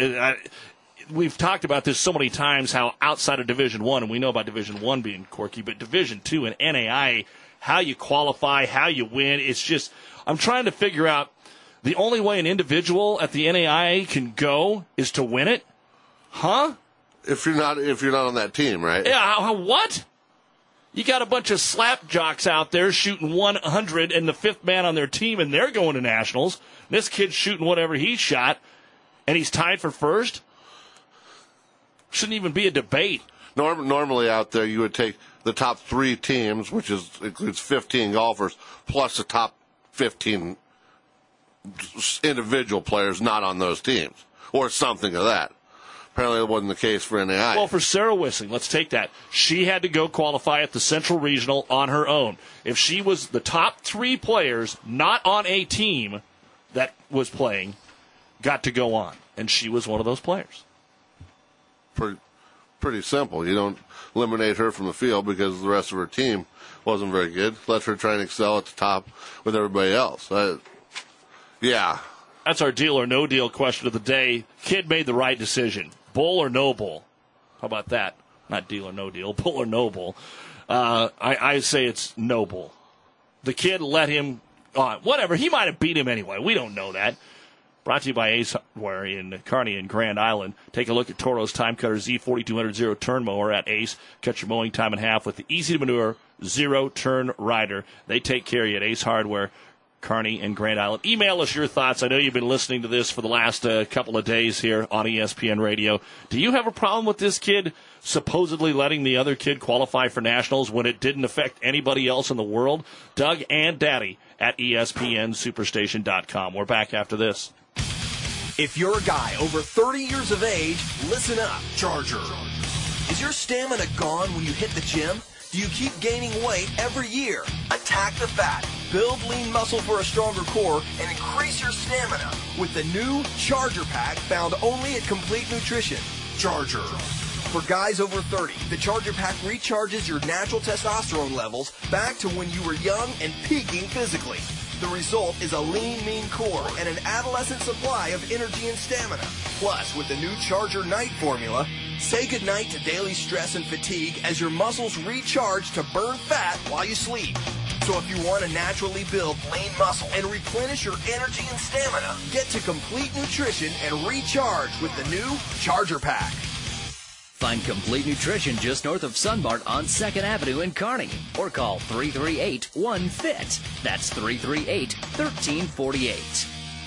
We've talked about this so many times, how outside of Division One, and we know about Division One being quirky, but Division Two and N A I A, how you qualify, how you win, it's just, I'm trying to figure out, the only way an individual at the N A I A can go is to win it? Huh? If you're not, if you're not on that team, right? Yeah, how, what? You got a bunch of slap jocks out there shooting one hundred and the fifth man on their team, and they're going to nationals. This kid's shooting whatever he shot, and he's tied for first. Shouldn't even be a debate. Norm, normally out there, you would take the top three teams, which is includes fifteen golfers, plus the top fifteen individual players not on those teams, or something of that. Apparently it wasn't the case for N A I A. Well, for Sarah Wissing, let's take that. She had to go qualify at the Central Regional on her own. If she was the top three players not on a team that was playing, got to go on. And she was one of those players. Pretty, pretty simple. You don't eliminate her from the field because the rest of her team wasn't very good. Let her try and excel at the top with everybody else. Uh, yeah. That's our deal or no deal question of the day. Kid made the right decision. Bull or no bull? How about that? Not deal or no deal. Bull or no bull? Uh, I, I say it's no bull. The kid let him on. Whatever. He might have beat him anyway. We don't know that. Brought to you by Ace Hardware in Kearney and Grand Island. Take a look at Toro's Time Cutter Z forty-two hundred zero turn mower at Ace. Cut your mowing time in half with the easy-to-manure zero turn rider. They take care of you at Ace Hardware, Kearney and Grand Island. Email us your thoughts. I know you've been listening to this for the last uh, couple of days here on E S P N Radio. Do you have a problem with this kid supposedly letting the other kid qualify for nationals when it didn't affect anybody else in the world? Doug and Daddy at E S P N superstation dot com. We're back after this. If you're a guy over thirty years of age, listen up. Charger. Is your stamina gone when you hit the gym? Do you keep gaining weight every year? Attack the Fat. Build lean muscle for a stronger core and increase your stamina with the new Charger Pack found only at Complete Nutrition. Charger. For guys over thirty, the Charger Pack recharges your natural testosterone levels back to when you were young and peaking physically. The result is a lean, mean core and an adolescent supply of energy and stamina. Plus, with the new Charger Night formula, say goodnight to daily stress and fatigue as your muscles recharge to burn fat while you sleep. So if you want to naturally build lean muscle and replenish your energy and stamina, get to Complete Nutrition and recharge with the new Charger Pack. Find Complete Nutrition just north of Sunmart on second Avenue in Kearney. Or call three three eight, one, F I T. That's three three eight, one three four eight.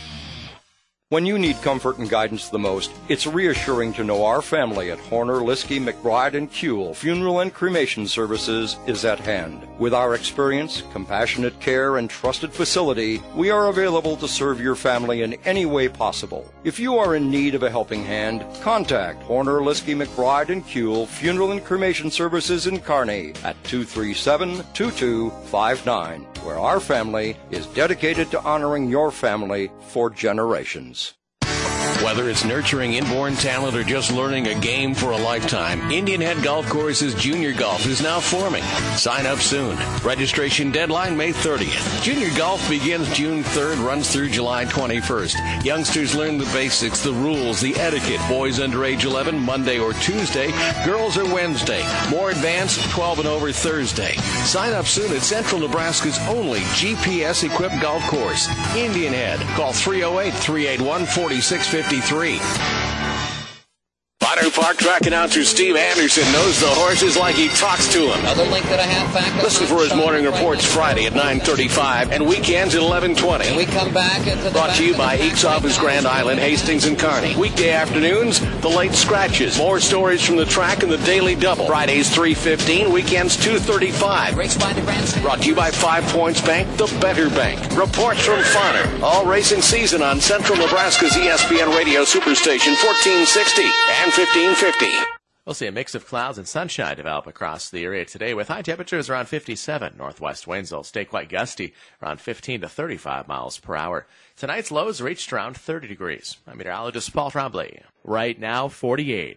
When you need comfort and guidance the most, it's reassuring to know our family at Horner, Liskey, McBride, and Kuehl Funeral and Cremation Services is at hand. With our experience, compassionate care, and trusted facility, we are available to serve your family in any way possible. If you are in need of a helping hand, contact Horner, Liskey, McBride, and Kuehl Funeral and Cremation Services in Kearney at two three seven, two two five nine, where our family is dedicated to honoring your family for generations. Whether it's nurturing inborn talent or just learning a game for a lifetime, Indian Head Golf Course's Junior Golf is now forming. Sign up soon. Registration deadline May thirtieth. Junior Golf begins June third, runs through July twenty-first. Youngsters learn the basics, the rules, the etiquette. Boys under age eleven, Monday or Tuesday. Girls are Wednesday. More advanced, twelve and over Thursday. Sign up soon at Central Nebraska's only G P S-equipped golf course. Indian Head. Call three oh eight, three eight one, four six five three. Bonner Park track announcer Steve Anderson knows the horses like he talks to them. Another link that I have back. Listen for his morning reports Friday at nine thirty-five and weekends at eleven twenty. And we come back into the Brought to you by Eats Office Grand Island, Hastings, and Kearney. Weekday afternoons, the late scratches. More stories from the track and the daily double. Fridays three fifteen, weekends two thirty-five. Race by the grandstand. Brought to you by Five Points Bank, the better bank. Reports from Fonner. All racing season on Central Nebraska's E S P N Radio Superstation fourteen sixty and fifteen fifty. We'll see a mix of clouds and sunshine develop across the area today with high temperatures around fifty-seven. Northwest winds will stay quite gusty, around fifteen to thirty-five miles per hour. Tonight's lows reached around thirty degrees. I'm meteorologist Paul Trombley. Right now, forty-eight.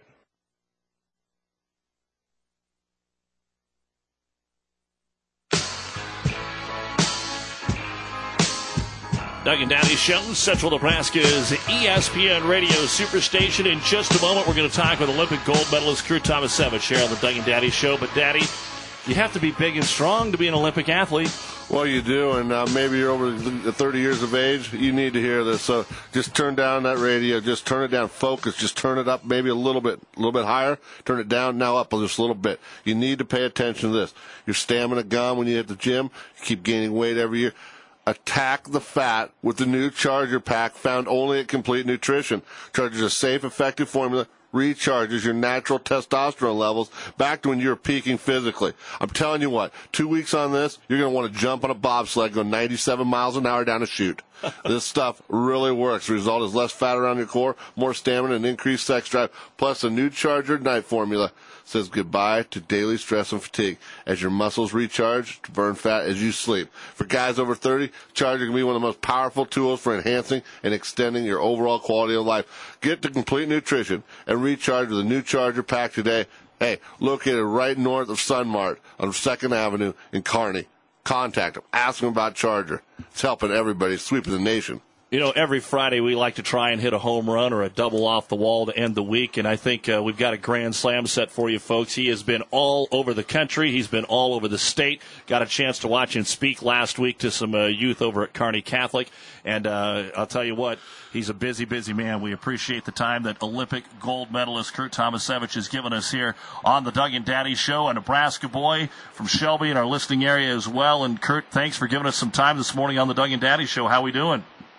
Doug and Daddy Show, Central Nebraska's E S P N Radio Superstation. In just a moment, we're going to talk with Olympic gold medalist Kurt Tomasevich here on the Doug and Daddy Show. But, Daddy, you have to be big and strong to be an Olympic athlete. Well, you do, and uh, maybe you're over thirty years of age. You need to hear this. So just turn down that radio. Just turn it down. Focus. Just turn it up maybe a little bit, a little bit higher. Turn it down, now up just a little bit. You need to pay attention to this. Your stamina gone when you hit the gym. You keep gaining weight every year. Attack the fat with the new Charger Pack found only at Complete Nutrition. Charger's a safe, effective formula. Recharges your natural testosterone levels back to when you're peaking physically. I'm telling you what, two weeks on this, you're going to want to jump on a bobsled, go ninety-seven miles an hour down a chute. This stuff really works. The result is less fat around your core, more stamina, and increased sex drive. Plus, the new Charger Night formula says goodbye to daily stress and fatigue as your muscles recharge to burn fat as you sleep. For guys over thirty, Charger can be one of the most powerful tools for enhancing and extending your overall quality of life. Get to Complete Nutrition and recharge with a new Charger Pack today. Hey, located right north of Sunmart on second Avenue in Kearney. Contact them. Ask them about Charger. It's helping everybody, sweeping the nation. You know, every Friday we like to try and hit a home run or a double off the wall to end the week, and I think uh, we've got a grand slam set for you folks. He has been all over the country. He's been all over the state. Got a chance to watch him speak last week to some uh, youth over at Kearney Catholic, and uh, I'll tell you what, he's a busy, busy man. We appreciate the time that Olympic gold medalist Kurt Tomasevich has given us here on the Doug and Daddy Show, a Nebraska boy from Shelby in our listening area as well. And Kurt, thanks for giving us some time this morning on the Doug and Daddy Show. How we doing?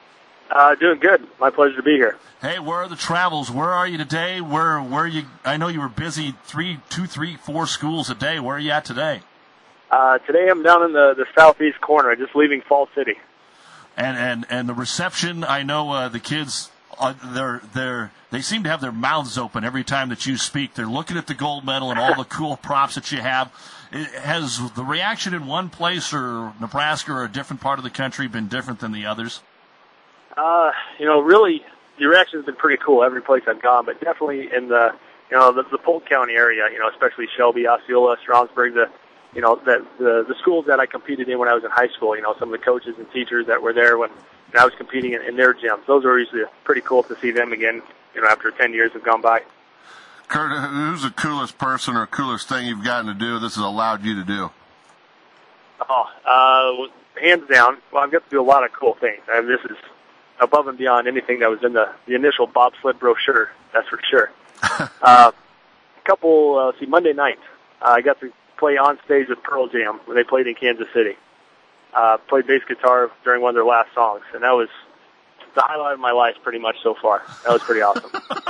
Uh, doing good. My pleasure to be here. Hey, where are the travels? Where are you today? Where, where are you? I know you were busy three, two, three, four schools a day. Where are you at today? Uh, today I'm down in the, the southeast corner, just leaving Fall City. And and and the reception. I know uh, the kids uh, they're they're they seem to have their mouths open every time that you speak. They're looking at the gold medal and all the cool props that you have. Has the reaction in one place or Nebraska or a different part of the country been different than the others? Uh, you know, really, the reaction's been pretty cool every place I've gone, but definitely in the, you know, the, the Polk County area, you know, especially Shelby, Osceola, Stroudsburg, the, you know, the, the, the schools that I competed in when I was in high school, you know, some of the coaches and teachers that were there when, when I was competing in, in their gyms. Those were usually pretty cool to see them again, you know, after ten years have gone by. Kurt, who's the coolest person or coolest thing you've gotten to do this has allowed you to do? Oh, uh, hands down. Well, I've got to do a lot of cool things. I mean, this is above and beyond anything that was in the, the initial bobsled brochure, that's for sure. uh, a couple, uh, see, Monday night, uh, I got to play on stage with Pearl Jam when they played in Kansas City. Uh, played bass guitar during one of their last songs, and that was the highlight of my life pretty much so far. That was pretty awesome.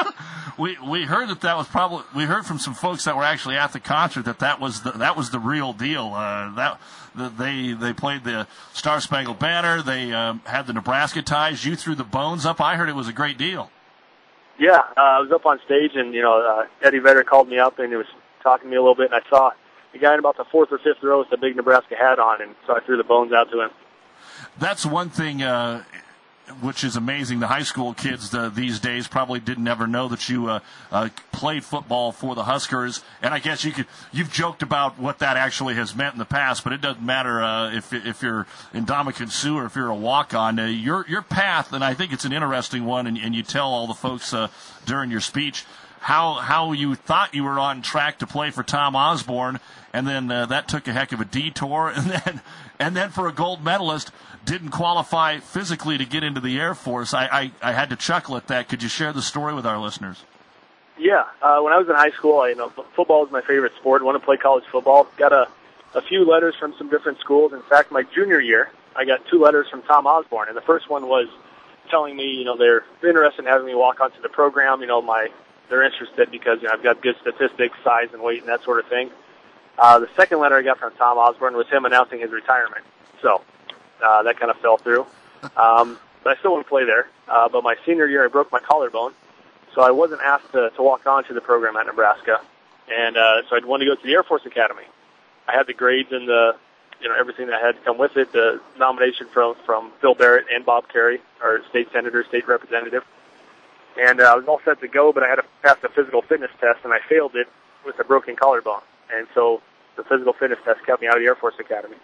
We we heard that that was probably we heard from some folks that were actually at the concert that that was the, that was the real deal. Uh, that, that they they played the Star Spangled Banner. They um, had the Nebraska ties. You threw the bones up. I heard it was a great deal. Yeah, uh, I was up on stage, and you know uh, Eddie Vedder called me up and he was talking to me a little bit, and I saw the guy in about the fourth or fifth row with the big Nebraska hat on, and so I threw the bones out to him. That's one thing. Uh, which is amazing. The high school kids uh, these days probably didn't ever know that you uh, uh, played football for the Huskers. And I guess you could, you've joked about what that actually has meant in the past, but it doesn't matter uh, if if you're Indomitian Sioux or if you're a walk-on. Uh, your your path, and I think it's an interesting one, and, and you tell all the folks uh, during your speech how how you thought you were on track to play for Tom Osborne, and then uh, that took a heck of a detour, and then and then for a gold medalist, didn't qualify physically to get into the Air Force. I, I, I had to chuckle at that. Could you share the story with our listeners? Yeah, uh, when I was in high school, I, you know, football was my favorite sport. I wanted to play college football. Got a, a few letters from some different schools. In fact, my junior year, I got two letters from Tom Osborne, and the first one was telling me, you know, they're interested in having me walk onto the program. You know, my they're interested because you know I've got good statistics, size, and weight, and that sort of thing. Uh, the second letter I got from Tom Osborne was him announcing his retirement. So. Uh, that kind of fell through. Um, but I still want to play there. Uh, but my senior year, I broke my collarbone, so I wasn't asked to, to walk on to the program at Nebraska. And uh, so I wanted to go to the Air Force Academy. I had the grades and the, you know, everything that had to come with it, the nomination from, from Phil Barrett and Bob Carey, our state senator, state representative. And uh, I was all set to go, but I had to pass the physical fitness test, and I failed it with a broken collarbone. And so the physical fitness test kept me out of the Air Force Academy.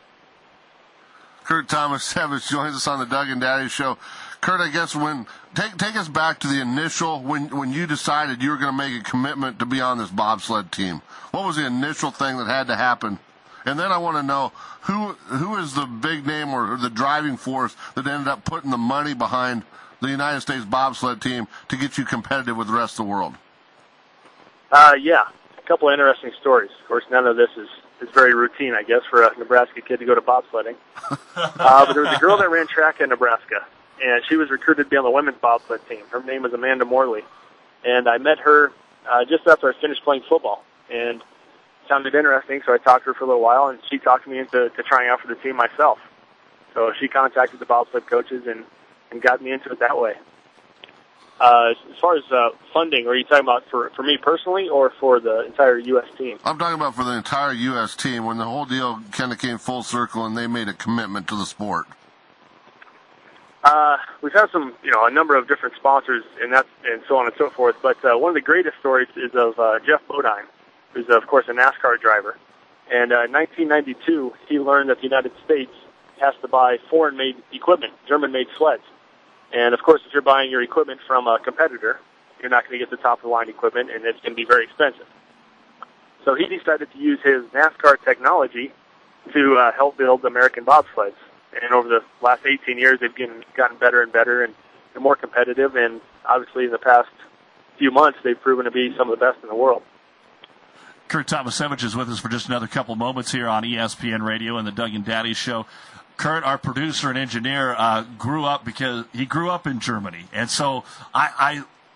Kurt Thomas Savage joins us on the Doug and Daddy Show. Kurt, I guess when take take us back to the initial when when you decided you were going to make a commitment to be on this bobsled team. What was the initial thing that had to happen? And then I want to know who who is the big name or the driving force that ended up putting the money behind the United States bobsled team to get you competitive with the rest of the world. Uh, yeah, a couple of interesting stories. Of course, none of this is. It's very routine, I guess, for a Nebraska kid to go to bobsledding. uh, but there was a girl that ran track in Nebraska, and she was recruited to be on the women's bobsled team. Her name was Amanda Morley. And I met her uh, just after I finished playing football. And it sounded interesting, so I talked to her for a little while, and she talked me into to trying out for the team myself. So she contacted the bobsled coaches and, and got me into it that way. Uh, as far as uh, funding, are you talking about for, for me personally or for the entire U S team? I'm talking about for the entire U S team when the whole deal kind of came full circle and they made a commitment to the sport. Uh, we've had some, you know, a number of different sponsors and that, and so on and so forth. But uh, one of the greatest stories is of uh, Jeff Bodine, who's of course a NASCAR driver. And uh, in nineteen ninety-two, he learned that the United States has to buy foreign-made equipment, German-made sleds. And, of course, if you're buying your equipment from a competitor, you're not going to get the top-of-the-line equipment, and it's going to be very expensive. So he decided to use his NASCAR technology to uh, help build American bobsleds. And over the last eighteen years, they've gotten, gotten better and better and they're more competitive. And, obviously, in the past few months, they've proven to be some of the best in the world. Kurt Tomasevich is with us for just another couple moments here on E S P N Radio and the Doug and Daddy Show. Kurt, our producer and engineer, uh, grew up because he grew up in Germany, and so I, I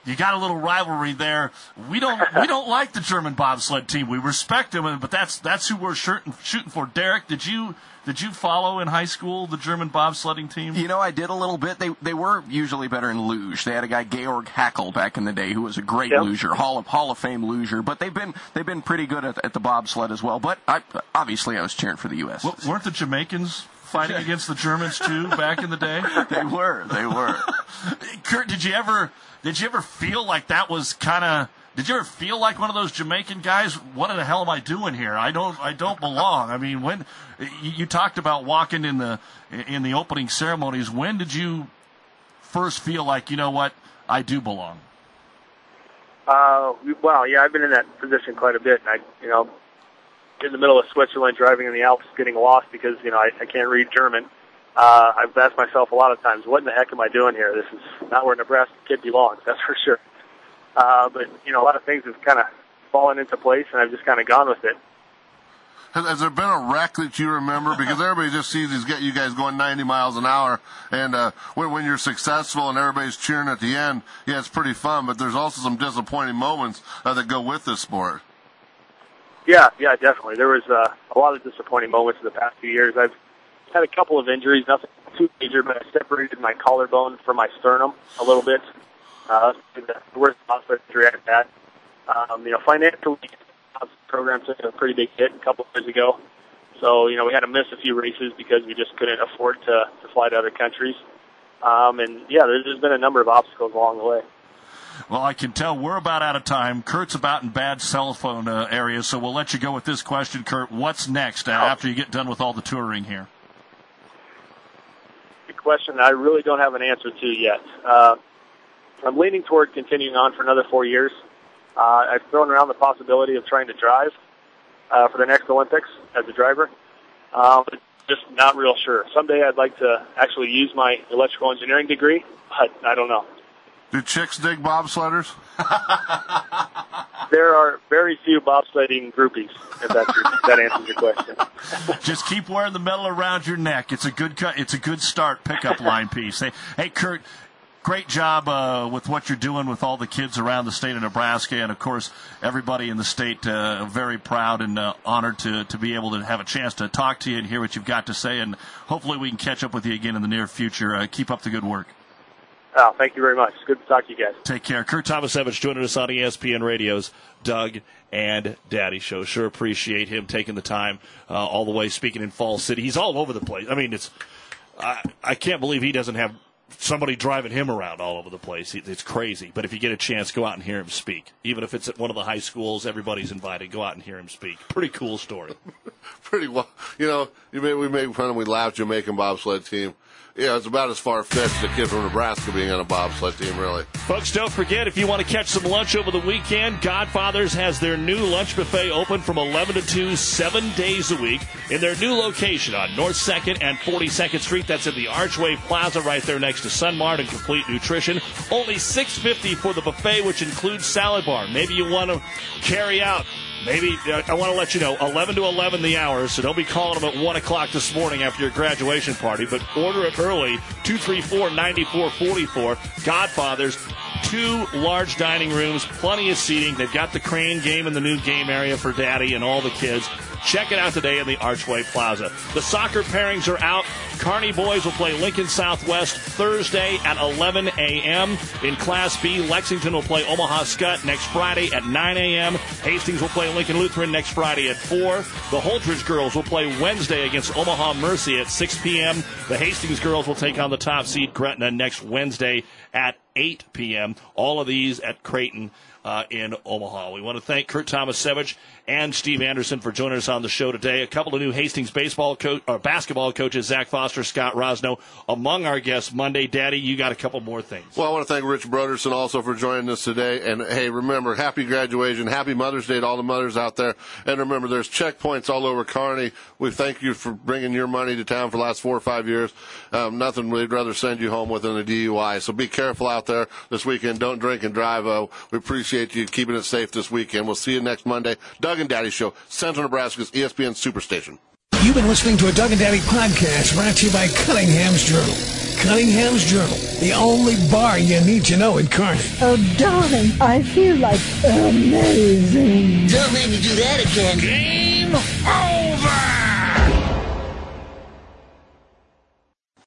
you got a little rivalry there. We don't we don't like the German bobsled team. We respect them, but that's that's who we're shooting shooting for. Derek, did you did you follow in high school the German bobsledding team? You know, I did a little bit. They they were usually better in luge. They had a guy Georg Hackel back in the day who was a great yep. luger, Hall of Hall of Fame luger. But they've been they've been pretty good at, at the bobsled as well. But I, obviously, I was cheering for the U S Well, weren't the Jamaicans fighting against the Germans too back in the day? They were. They were. Kurt, did you ever did you ever feel like that was kind of? Did you ever feel like one of those Jamaican guys? What the hell am I doing here? I don't I don't belong. I mean, when you, you talked about walking in the in the opening ceremonies, when did you first feel like, you know what, I do belong? Uh, well, yeah, I've been in that position quite a bit. And I, you know, in the middle of Switzerland, driving in the Alps, getting lost because, you know, I, I can't read German. Uh, I've asked myself a lot of times, what in the heck am I doing here? This is not where a Nebraska kid belongs, that's for sure. Uh, but, you know, a lot of things have kind of fallen into place, and I've just kind of gone with it. Has, has there been a wreck that you remember? Because everybody just sees these get you guys going ninety miles an hour, and uh, when, when you're successful and everybody's cheering at the end, yeah, it's pretty fun, but there's also some disappointing moments uh, that go with this sport. Yeah, yeah, definitely. There was uh, a lot of disappointing moments in the past few years. I've had a couple of injuries, nothing too major, but I separated my collarbone from my sternum a little bit. Uh, the worst hospital injury I've had. Um, you know, financially, the program took a pretty big hit a couple of years ago. So, you know, we had to miss a few races because we just couldn't afford to, to fly to other countries. Um, and, yeah, there's, there's been a number of obstacles along the way. Well, I can tell we're about out of time. Kurt's about in bad cell phone uh, areas, so we'll let you go with this question, Kurt. What's next uh, after you get done with all the touring here? Good question I really don't have an answer to yet. Uh, I'm leaning toward continuing on for another four years. Uh, I've thrown around the possibility of trying to drive uh, for the next Olympics as a driver, uh, but just not real sure. Someday I'd like to actually use my electrical engineering degree, but I don't know. Do chicks dig bobsledders? There are very few bobsledding groupies, if that's your, that answers your question. Just keep wearing the medal around your neck. It's a good cut. It's a good start pickup line piece. Hey, hey, Kurt, great job uh, with what you're doing with all the kids around the state of Nebraska, and of course, everybody in the state. Uh, very proud and uh, honored to to be able to have a chance to talk to you and hear what you've got to say. And hopefully, we can catch up with you again in the near future. Uh, keep up the good work. Oh, thank you very much. Good to talk to you guys. Take care. Kurt Tomasevich joining us on E S P N Radio's Doug and Daddy Show. Sure appreciate him taking the time uh, all the way, speaking in Falls City. He's all over the place. I mean, it's I, I can't believe he doesn't have somebody driving him around all over the place. It's crazy. But if you get a chance, go out and hear him speak. Even if it's at one of the high schools, everybody's invited. Go out and hear him speak. Pretty cool story. Pretty well. You know, you made, we made fun of, we laughed Jamaican bobsled team. Yeah, it's about as far-fetched as a kid from Nebraska being on a bobsled team, really. Folks, don't forget, if you want to catch some lunch over the weekend, Godfather's has their new lunch buffet open from eleven to two, seven days a week in their new location on North second and forty-second Street. That's in the Archway Plaza right there next to Sunmart and Complete Nutrition. Only six dollars and fifty cents for the buffet, which includes salad bar. Maybe you want to carry out. Maybe, uh, I want to let you know, eleven to eleven the hours, so don't be calling them at one o'clock this morning after your graduation party, but order it early, two three four, nine four four four. Godfather's, two large dining rooms, plenty of seating. They've got the crane game in the new game area for Daddy and all the kids. Check it out today in the Archway Plaza. The soccer pairings are out. Kearney boys will play Lincoln Southwest Thursday at eleven a.m. In Class B, Lexington will play Omaha Skutt next Friday at nine a.m. Hastings will play Lincoln Lutheran next Friday at four. The Holdridge girls will play Wednesday against Omaha Mercy at six p.m. The Hastings girls will take on the top seed Gretna next Wednesday at eight p.m. All of these at Creighton uh, in Omaha. We want to thank Kurt Tomasevich and Steve Anderson for joining us on the show today. A couple of new Hastings baseball co- or basketball coaches, Zach Foster, Scott Rosno, among our guests Monday. Daddy, you got a couple more things. Well, I want to thank Rich Broderson also for joining us today. And, hey, remember, happy graduation, happy Mother's Day to all the mothers out there. And remember, there's checkpoints all over Kearney. We thank you for bringing your money to town for the last four or five years. Um, nothing we'd rather send you home with than a D U I. So be careful out there this weekend. Don't drink and drive. Uh, we appreciate you keeping it safe this weekend. We'll see you next Monday. Doug and Daddy Show, Central Nebraska's E S P N Superstation. You've been listening to a Doug and Daddy podcast brought to you by Cunningham's Drew. Cunningham's Journal, the only bar you need to know in Kearney. Oh, darling, I feel like amazing. Don't make me do that again.